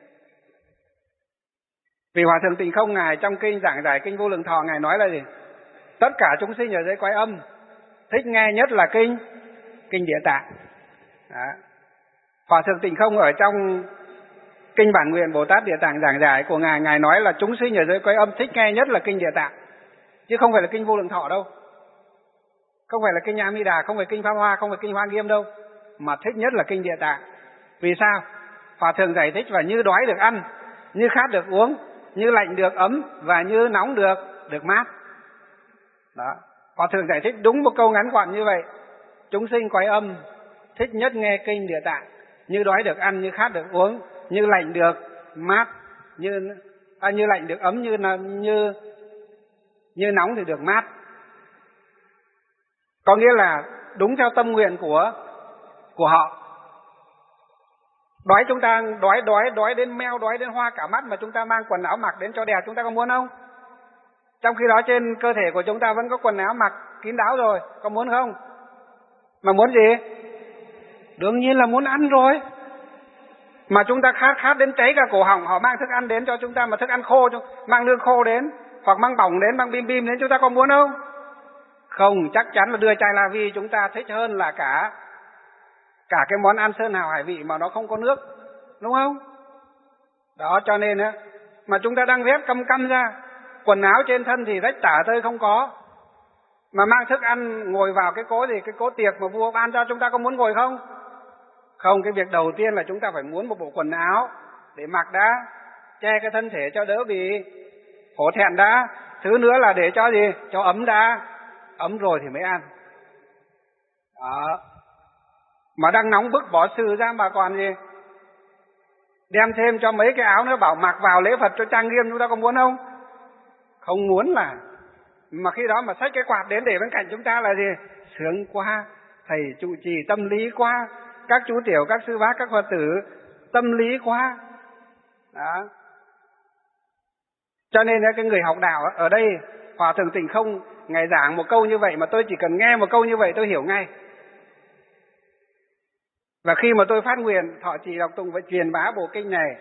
Vì Hòa Thượng Tịnh Không Ngài trong kinh giảng giải kinh Vô Lượng Thọ, Ngài nói là gì? Tất cả chúng sinh ở dưới cõi âm thích nghe nhất là kinh kinh Địa Tạng. Đó. Hòa Thượng Tịnh Không ở trong kinh Bản Nguyện Bồ Tát Địa Tạng giảng giải của Ngài, Ngài nói là chúng sinh ở dưới cõi âm thích nghe nhất là kinh Địa Tạng, chứ không phải là kinh Vô Lượng Thọ đâu, không phải là kinh A Di Đà, không phải kinh Pháp Hoa, không phải kinh Hoa Nghiêm đâu, mà thích nhất là kinh Địa Tạng. Vì sao? Hòa Thượng giải thích và như đói được ăn, như khát được uống, như lạnh được ấm và như nóng được được mát. Đó. Hòa Thượng giải thích đúng một câu ngắn gọn như vậy. Chúng sinh cõi âm thích nhất nghe kinh Địa Tạng, như đói được ăn, như khát được uống, như lạnh được mát, như à, như lạnh được ấm, như như như nóng thì được mát. Có nghĩa là đúng theo tâm nguyện của của họ. Đói chúng ta đói đói đói đến meo, đói đến hoa cả mắt mà chúng ta mang quần áo mặc đến cho đẹp, chúng ta có muốn không? Trong khi đó trên cơ thể của chúng ta vẫn có quần áo mặc kín đáo rồi, có muốn không? Mà muốn gì? Đương nhiên là muốn ăn rồi. Mà chúng ta khát khát đến cháy cả cổ họng, họ mang thức ăn đến cho chúng ta mà thức ăn khô, mang lương khô đến, hoặc mang bỏng đến, mang bim bim đến, chúng ta có muốn không? Không, chắc chắn là đưa chai la vi chúng ta thích hơn là cả cả cái món ăn sơn hào hải vị mà nó không có nước, đúng không? Đó, cho nên á, mà chúng ta đang vét căm căm ra, quần áo trên thân thì rách tả tơi không có, mà mang thức ăn ngồi vào cái cỗ gì, cái cỗ tiệc mà vua ban cho, chúng ta có muốn ngồi không? Không, cái việc đầu tiên là chúng ta phải muốn một bộ quần áo để mặc đã, che cái thân thể cho đỡ bị hổ thẹn đã. Thứ nữa là để cho gì? Cho ấm đã, ấm rồi thì mới ăn. Đó. Mà đang nóng bức bỏ sự ra mà còn gì? Đem thêm cho mấy cái áo nữa bảo mặc vào lễ Phật cho trang nghiêm, chúng ta có muốn không? Không muốn là. Mà khi đó mà xách cái quạt đến để bên cạnh chúng ta là gì? Sướng quá, thầy trụ trì tâm lý quá, các chú tiểu, các sư bác, các Phật tử tâm lý quá. Đó. Cho nên cái người học đạo ở đây, Hòa Thượng Tịnh Không Ngài giảng một câu như vậy mà tôi chỉ cần nghe một câu như vậy tôi hiểu ngay. Và khi mà tôi phát nguyện thọ trì đọc tụng và truyền bá bộ kinh này,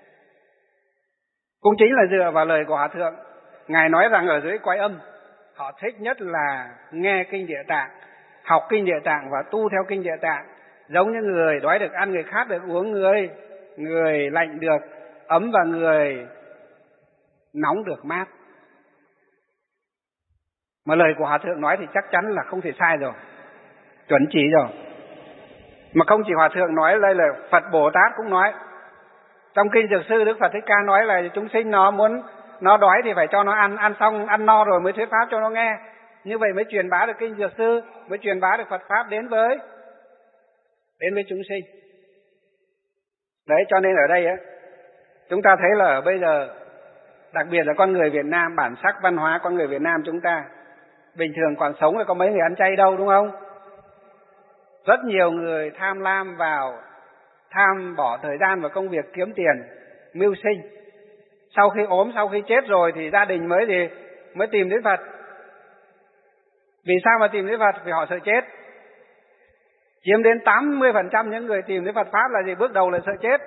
cũng chính là dựa vào lời của Hòa Thượng. Ngài nói rằng ở dưới cõi âm, họ thích nhất là nghe kinh Địa Tạng, học kinh Địa Tạng và tu theo kinh Địa Tạng. Giống như người đói được ăn, người khát được uống, người người lạnh được ấm và người nóng được mát. Mà lời của Hòa Thượng nói thì chắc chắn là không thể sai rồi, chuẩn chỉ rồi. Mà không chỉ Hòa Thượng nói, đây là Phật Bồ Tát cũng nói. Trong kinh Dược Sư, Đức Phật Thích Ca nói là chúng sinh nó muốn nó đói thì phải cho nó ăn, ăn xong ăn no rồi mới thuyết pháp cho nó nghe. Như vậy mới truyền bá được kinh Dược Sư, mới truyền bá được Phật pháp đến với đến với chúng sinh. Đấy, cho nên ở đây á, chúng ta thấy là ở bây giờ, đặc biệt là con người Việt Nam, bản sắc văn hóa con người Việt Nam chúng ta, bình thường còn sống là có mấy người ăn chay đâu, đúng không? Rất nhiều người tham lam vào, tham bỏ thời gian vào công việc kiếm tiền, mưu sinh. Sau khi ốm, sau khi chết rồi thì gia đình mới gì mới tìm đến Phật. Vì sao mà tìm đến Phật? Vì họ sợ chết. Chiếm đến tám mươi phần trăm những người tìm đến Phật Pháp là gì? Bước đầu là sợ chết.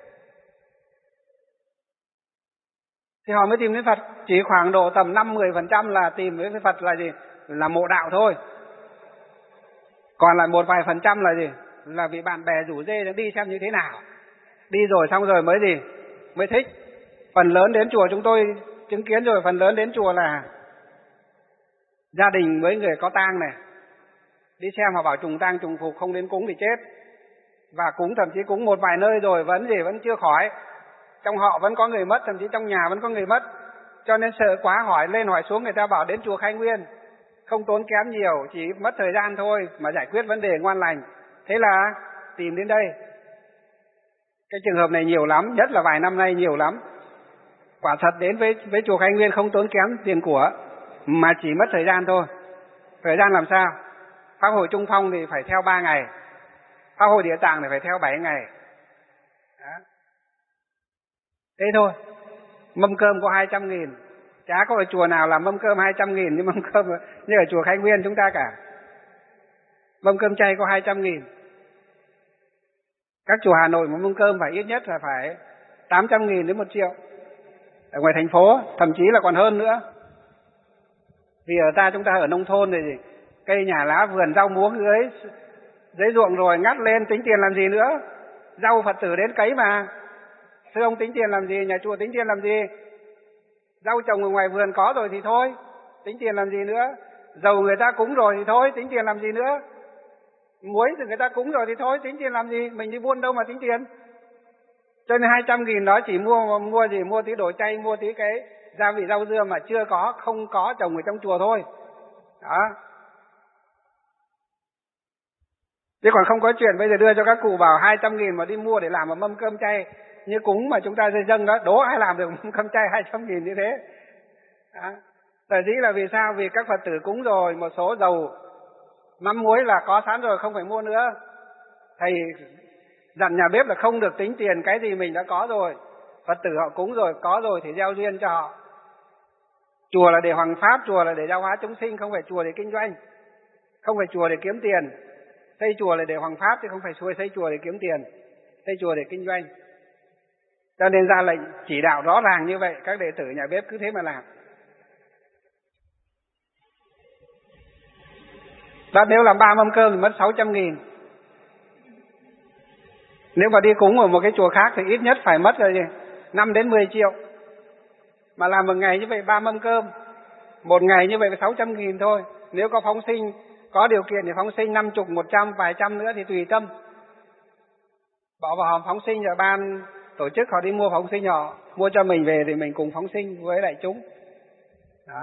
Thì họ mới tìm đến Phật. Chỉ khoảng độ tầm năm mươi phần trăm là tìm đến Phật là gì? Là mộ đạo thôi. Còn lại một vài phần trăm là gì? Là vì bạn bè rủ dê đi xem như thế nào. Đi rồi xong rồi mới gì? Mới thích. Phần lớn đến chùa chúng tôi chứng kiến rồi, phần lớn đến chùa là gia đình với người có tang này. Đi xem họ bảo trùng tang trùng phục không đến cúng thì chết. Và cúng thậm chí cúng một vài nơi rồi vẫn gì vẫn chưa khỏi. Trong họ vẫn có người mất, thậm chí trong nhà vẫn có người mất. Cho nên sợ quá hỏi lên hỏi xuống, người ta bảo đến chùa Khai Nguyên, không tốn kém nhiều, chỉ mất thời gian thôi mà giải quyết vấn đề ngoan lành. Thế là tìm đến đây. Cái trường hợp này nhiều lắm, nhất là vài năm nay nhiều lắm. Quả thật đến với với chùa Khai Nguyên không tốn kém tiền của, mà chỉ mất thời gian thôi. Thời gian làm sao? Pháp hội Trung Phong thì phải theo ba ngày, Pháp hội Địa Tạng thì phải theo bảy ngày. Đó. Thế thôi. Mâm cơm có hai trăm nghìn. Chả có ở chùa nào làm mâm cơm hai trăm nghìn như mâm cơm như ở chùa Khai Nguyên chúng ta cả. Mâm cơm chay có hai trăm nghìn. Các chùa Hà Nội một mâm cơm phải ít nhất là phải tám trăm nghìn đến một triệu. Ở ngoài thành phố thậm chí là còn hơn nữa. Vì ở ta chúng ta ở nông thôn thì cây nhà lá vườn rau muống dưới dưới ruộng rồi ngắt lên tính tiền làm gì nữa? Rau Phật tử đến cấy mà. Thưa ông tính tiền làm gì? Nhà chùa tính tiền làm gì? Rau trồng ở ngoài vườn có rồi thì thôi, tính tiền làm gì nữa? Dầu người ta cúng rồi thì thôi, tính tiền làm gì nữa? Muối thì người ta cúng rồi thì thôi, tính tiền làm gì? Mình đi buôn đâu mà tính tiền? Cho nên hai trăm nghìn đó chỉ mua mua gì? Mua tí đồ chay, mua tí cái gia vị rau dưa mà chưa có, không có trồng ở trong chùa thôi. Đó. Chứ còn không có chuyện bây giờ đưa cho các cụ bảo hai trăm nghìn mà đi mua để làm một mâm cơm chay như cúng mà chúng ta dâng dâng đó, đố ai làm được mâm cơm chay hai trăm nghìn như thế. Đó. Tại vì là vì sao? Vì các Phật tử cúng rồi, một số dầu mắm muối là có sẵn rồi, không phải mua nữa. Thầy dặn nhà bếp là không được tính tiền cái gì mình đã có rồi. Phật tử họ cúng rồi, có rồi thì gieo duyên cho họ. Chùa là để hoằng pháp, chùa là để giáo hóa chúng sinh, không phải chùa để kinh doanh, không phải chùa để kiếm tiền. Xây chùa là để hoằng pháp chứ không phải xuôi xây chùa để kiếm tiền, xây chùa để kinh doanh. Cho nên ra lệnh chỉ đạo rõ ràng như vậy, các đệ tử nhà bếp cứ thế mà làm. Đó, nếu làm ba mâm cơm thì mất sáu trăm nghìn. Nếu mà đi cúng ở một cái chùa khác thì ít nhất phải mất rồi gì? năm đến mười triệu. Mà làm một ngày như vậy ba mâm cơm, một ngày như vậy là sáu trăm nghìn thôi. Nếu có phóng sinh, có điều kiện thì phóng sinh năm mươi, một trăm, vài trăm nữa thì tùy tâm. Bỏ vào hòm phóng sinh rồi ban tổ chức họ đi mua phóng sinh, họ mua cho mình về thì mình cùng phóng sinh với đại chúng. Đó.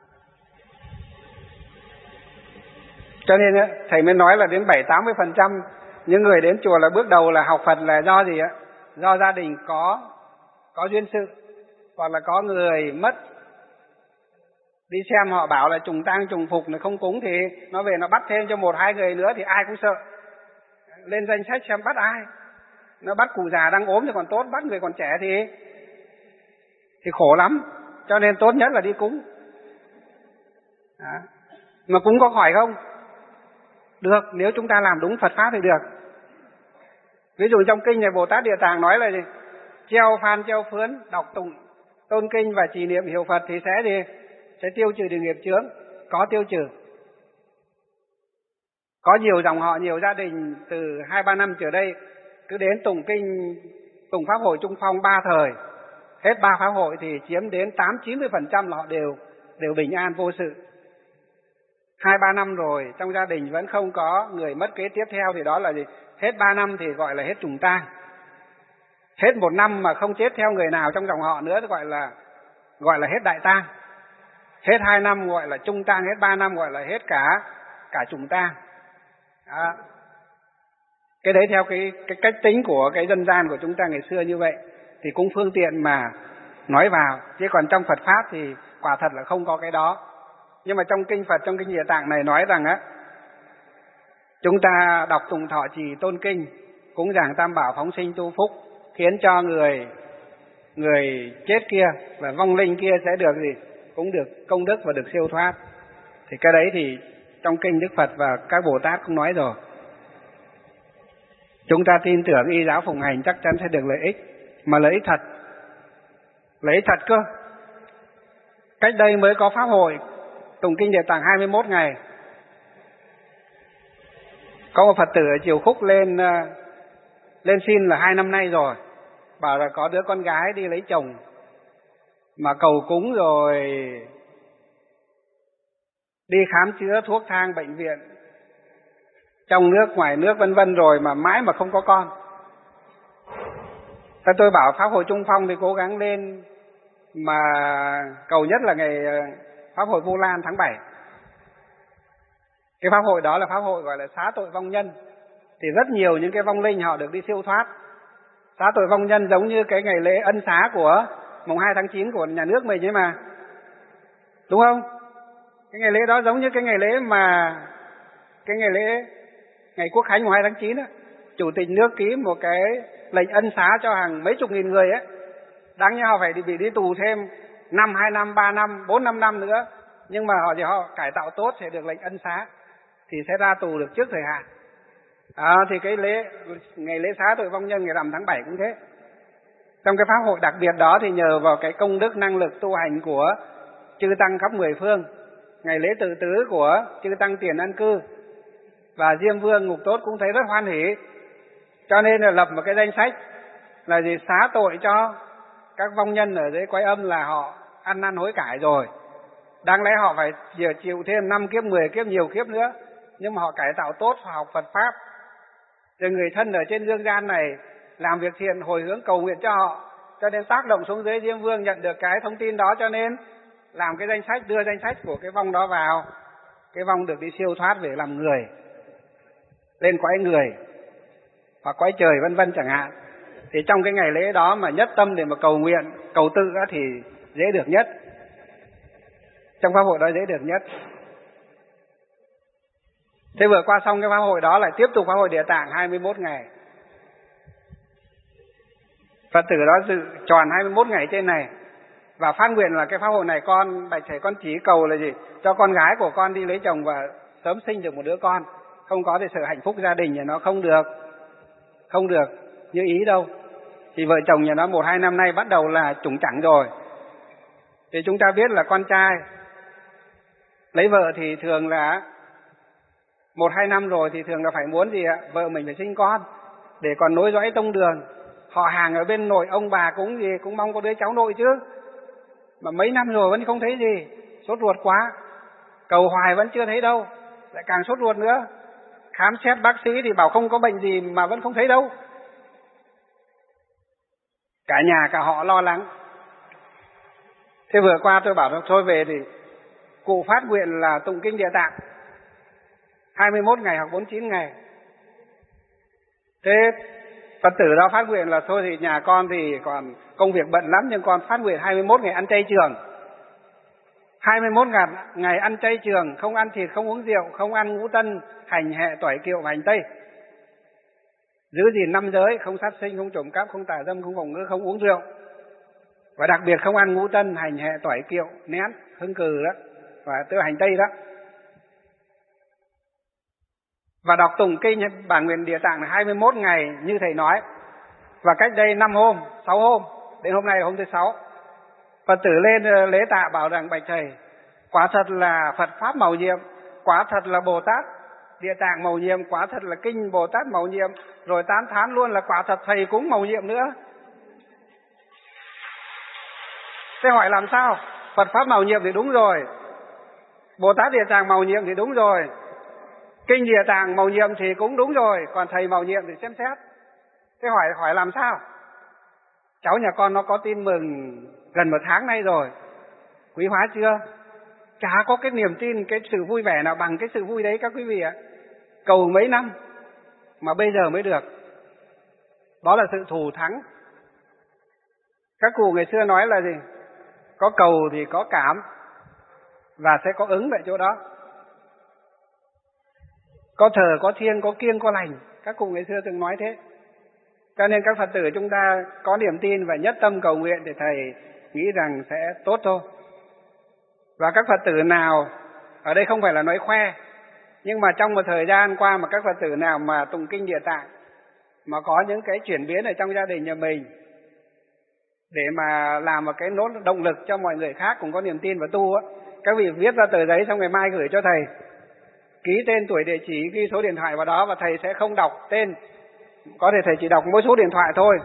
Cho nên thầy mới nói là đến bảy tám mươi phần trăm những người đến chùa là bước đầu là học Phật là do gì ạ? Do gia đình có có duyên sự, hoặc là có người mất. Đi xem họ bảo là trùng tang trùng phục là không cúng thì nó về nó bắt thêm cho một hai người nữa thì ai cũng sợ. Lên danh sách xem bắt ai. Nó bắt cụ già đang ốm thì còn tốt, bắt người còn trẻ thì thì khổ lắm. Cho nên tốt nhất là đi cúng. Đó. Mà cúng có khỏi không? Được, nếu chúng ta làm đúng Phật Pháp thì được. Ví dụ trong kinh này Bồ Tát Địa Tạng nói là gì? Treo phan treo phướn, đọc tụng tôn kinh và trì niệm hiệu Phật thì sẽ gì? Sẽ tiêu trừ được nghiệp chướng, có tiêu trừ. Có nhiều dòng họ, nhiều gia đình từ hai ba năm trở đây cứ đến tụng kinh, tụng pháp hội Trung Phong ba thời, hết ba pháp hội thì chiếm đến tám chín mươi phần trăm là họ đều đều bình an vô sự. Hai ba năm rồi trong gia đình vẫn không có người mất kế tiếp theo thì đó là gì? Hết ba năm thì gọi là hết trùng tang. Hết một năm mà không chết theo người nào trong dòng họ nữa thì gọi là gọi là hết đại tang. Hết hai năm gọi là trung tang, hết ba năm gọi là hết cả cả trùng tang. Đó. Cái đấy theo cái cái cách tính của cái dân gian của chúng ta ngày xưa như vậy thì cũng phương tiện mà nói vào, chứ còn trong Phật Pháp thì quả thật là không có cái đó. Nhưng mà trong kinh Phật, trong kinh Địa Tạng này nói rằng á, chúng ta đọc tụng thọ trì tôn kinh, cúng dường tam bảo phóng sinh tu phúc, khiến cho người người chết kia và vong linh kia sẽ được gì? Cũng được công đức và được siêu thoát. Thì cái đấy thì trong kinh Đức Phật và các Bồ Tát cũng nói rồi. Chúng ta tin tưởng y giáo phụng hành chắc chắn sẽ được lợi ích, mà lợi ích thật, lợi ích thật cơ. Cách đây mới có pháp hội tụng kinh Địa Tạng hai mươi mốt ngày, có một Phật tử ở Triều Khúc lên lên xin là hai năm nay rồi, bảo là có đứa con gái đi lấy chồng mà cầu cúng rồi đi khám chữa thuốc thang bệnh viện trong nước, ngoài nước vân vân rồi mà mãi mà không có con. Thế tôi bảo Pháp hội Trung Phong thì cố gắng lên, mà cầu nhất là ngày Pháp hội Vu Lan tháng bảy. Cái Pháp hội đó là Pháp hội gọi là xá tội vong nhân. Thì rất nhiều những cái vong linh họ được đi siêu thoát. Xá tội vong nhân giống như cái ngày lễ ân xá của mùng hai tháng chín của nhà nước mình ấy mà. Đúng không? Cái ngày lễ đó giống như cái ngày lễ mà cái ngày lễ ngày Quốc khánh mùng hai tháng chín á, Chủ tịch nước ký một cái lệnh ân xá cho hàng mấy chục nghìn người ấy. Đáng nhẽ họ phải bị đi tù thêm năm, hai năm, ba năm, bốn, năm năm nữa. Nhưng mà họ thì họ cải tạo tốt sẽ được lệnh ân xá, thì sẽ ra tù được trước thời hạn. À, thì cái lễ ngày lễ xá tội vong nhân ngày rằm tháng bảy cũng thế. Trong cái pháp hội đặc biệt đó thì nhờ vào cái công đức năng lực tu hành của chư tăng khắp mười phương, ngày lễ tự tứ của chư tăng Tiền An Cư và Diêm Vương Ngục Tốt cũng thấy rất hoan hỷ. Cho nên là lập một cái danh sách là gì, xá tội cho các vong nhân ở dưới Quái Âm là họ ăn năn hối cải rồi. Đáng lẽ họ phải chịu thêm năm kiếp, mười kiếp, nhiều kiếp nữa, nhưng mà họ cải tạo tốt, họ học Phật Pháp. Rồi người thân ở trên dương gian này làm việc thiện hồi hướng cầu nguyện cho họ, cho nên tác động xuống dưới Diêm Vương nhận được cái thông tin đó, cho nên làm cái danh sách, đưa danh sách của cái vong đó vào. Cái vong được đi siêu thoát về làm người, lên cõi người hoặc cõi trời vân vân chẳng hạn. Thì trong cái ngày lễ đó mà nhất tâm để mà cầu nguyện, cầu tự đó thì dễ được nhất. Trong pháp hội đó dễ được nhất. Thế vừa qua xong cái pháp hội đó lại tiếp tục pháp hội Địa Tạng hai mươi mốt ngày. Phật tử đó dự tròn hai mươi mốt ngày trên này và phát nguyện là cái pháp hội này con bạch thầy con chỉ cầu là gì, cho con gái của con đi lấy chồng và sớm sinh được một đứa con. Không có thì sự hạnh phúc gia đình nhà nó không được, không được như ý đâu. Thì vợ chồng nhà nó một hai năm nay bắt đầu là trùng chẳng rồi. Thì chúng ta biết là con trai lấy vợ thì thường là một hai năm rồi thì thường là phải muốn gì ạ, vợ mình phải sinh con để còn nối dõi tông đường. Họ hàng ở bên nội ông bà cũng gì cũng mong có đứa cháu nội chứ, mà mấy năm rồi vẫn không thấy gì, sốt ruột quá, cầu hoài vẫn chưa thấy đâu, lại càng sốt ruột nữa. Khám xét bác sĩ thì bảo không có bệnh gì mà vẫn không thấy đâu. Cả nhà cả họ lo lắng. Thế vừa qua tôi bảo thôi về thì cụ phát nguyện là tụng kinh Địa Tạng hai mươi mốt ngày hoặc bốn mươi chín ngày. Thế Phật tử đó phát nguyện là thôi thì nhà con thì còn công việc bận lắm, nhưng con phát nguyện hai mươi mốt ngày ăn chay trường. hai mươi mốt ngày ăn chay trường, không ăn thịt, không uống rượu, không ăn ngũ tân, hành hệ, tỏi kiệu và hành tây. Giữ gìn năm giới, không sát sinh, không trộm cắp, không tà dâm, không phỏng ngữ, không uống rượu. Và đặc biệt không ăn ngũ tân, hành hệ, tỏi kiệu, nén, hương cừ đó, và tức là hành tây đó. Và đọc tụng kinh bản nguyện Địa Tạng là hai mươi mốt ngày như thầy nói. Và cách đây năm hôm, sáu hôm, đến hôm nay là hôm thứ sáu, Phật tử lên lễ tạ bảo rằng bạch thầy, quả thật là Phật Pháp mầu nhiệm, quả thật là Bồ Tát Địa Tạng mầu nhiệm, quả thật là kinh Bồ Tát mầu nhiệm, rồi tán thán luôn là quả thật thầy cũng mầu nhiệm nữa. Thế hỏi làm sao? Phật Pháp mầu nhiệm thì đúng rồi, Bồ Tát Địa Tạng mầu nhiệm thì đúng rồi, kinh Địa Tạng mầu nhiệm thì cũng đúng rồi, còn thầy mầu nhiệm thì xem xét. Thế hỏi hỏi làm sao? Cháu nhà con nó có tin mừng gần một tháng nay rồi, quý hóa chưa? Chả có cái niềm tin, cái sự vui vẻ nào bằng cái sự vui đấy các quý vị ạ. Cầu mấy năm mà bây giờ mới được. Đó là sự thù thắng. Các cụ ngày xưa nói là gì? Có cầu thì có cảm và sẽ có ứng tại chỗ đó. Có thờ, có thiêng, có kiêng, có lành. Các cụ ngày xưa từng nói thế. Cho nên các Phật tử chúng ta có niềm tin và nhất tâm cầu nguyện thì thầy nghĩ rằng sẽ tốt thôi. Và các Phật tử nào, ở đây không phải là nói khoe, nhưng mà trong một thời gian qua mà các Phật tử nào mà tụng kinh Địa Tạng mà có những cái chuyển biến ở trong gia đình nhà mình để mà làm một cái nốt động lực cho mọi người khác cũng có niềm tin và tu á, các vị viết ra tờ giấy xong ngày mai gửi cho thầy, ký tên, tuổi, địa chỉ, ghi số điện thoại vào đó, và thầy sẽ không đọc tên, có thể thầy chỉ đọc mỗi số điện thoại thôi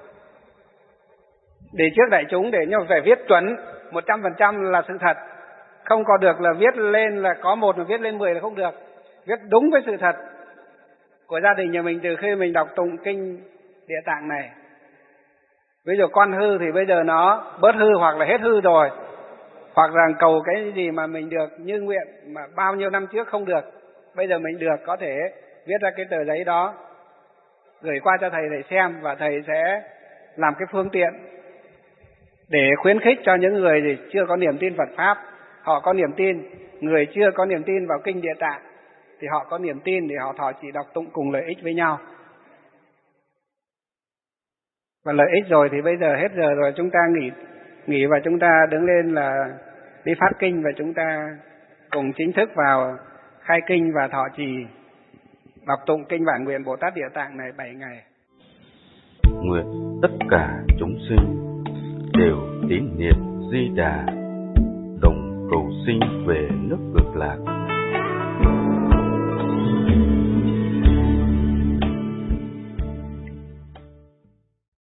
để trước đại chúng, để nhưng mà phải viết chuẩn một trăm phần trăm là sự thật. Không có được là viết lên là có một mà viết lên mười là không được. Viết đúng với sự thật. của gia đình nhà mình từ khi mình đọc tụng kinh Địa Tạng này. Ví dụ con hư thì bây giờ nó bớt hư hoặc là hết hư rồi, hoặc là cầu cái gì mà mình được như nguyện mà bao nhiêu năm trước không được, bây giờ mình được, có thể viết ra cái tờ giấy đó gửi qua cho thầy để xem, và thầy sẽ làm cái phương tiện để khuyến khích cho những người gì chưa có niềm tin Phật Pháp, họ có niềm tin, người chưa có niềm tin vào kinh Địa Tạng thì họ có niềm tin để họ thọ trì đọc tụng cùng lợi ích với nhau. Và lợi ích rồi thì bây giờ hết giờ rồi, chúng ta nghỉ nghỉ và chúng ta đứng lên là đi phát kinh, và chúng ta cùng chính thức vào khai kinh và thọ trì đọc tụng kinh Bản Nguyện Bồ Tát Địa Tạng này bảy ngày. Nguyện tất cả chúng sinh đều tín niệm Di Đà, đồng cầu sinh về nước Cực Lạc.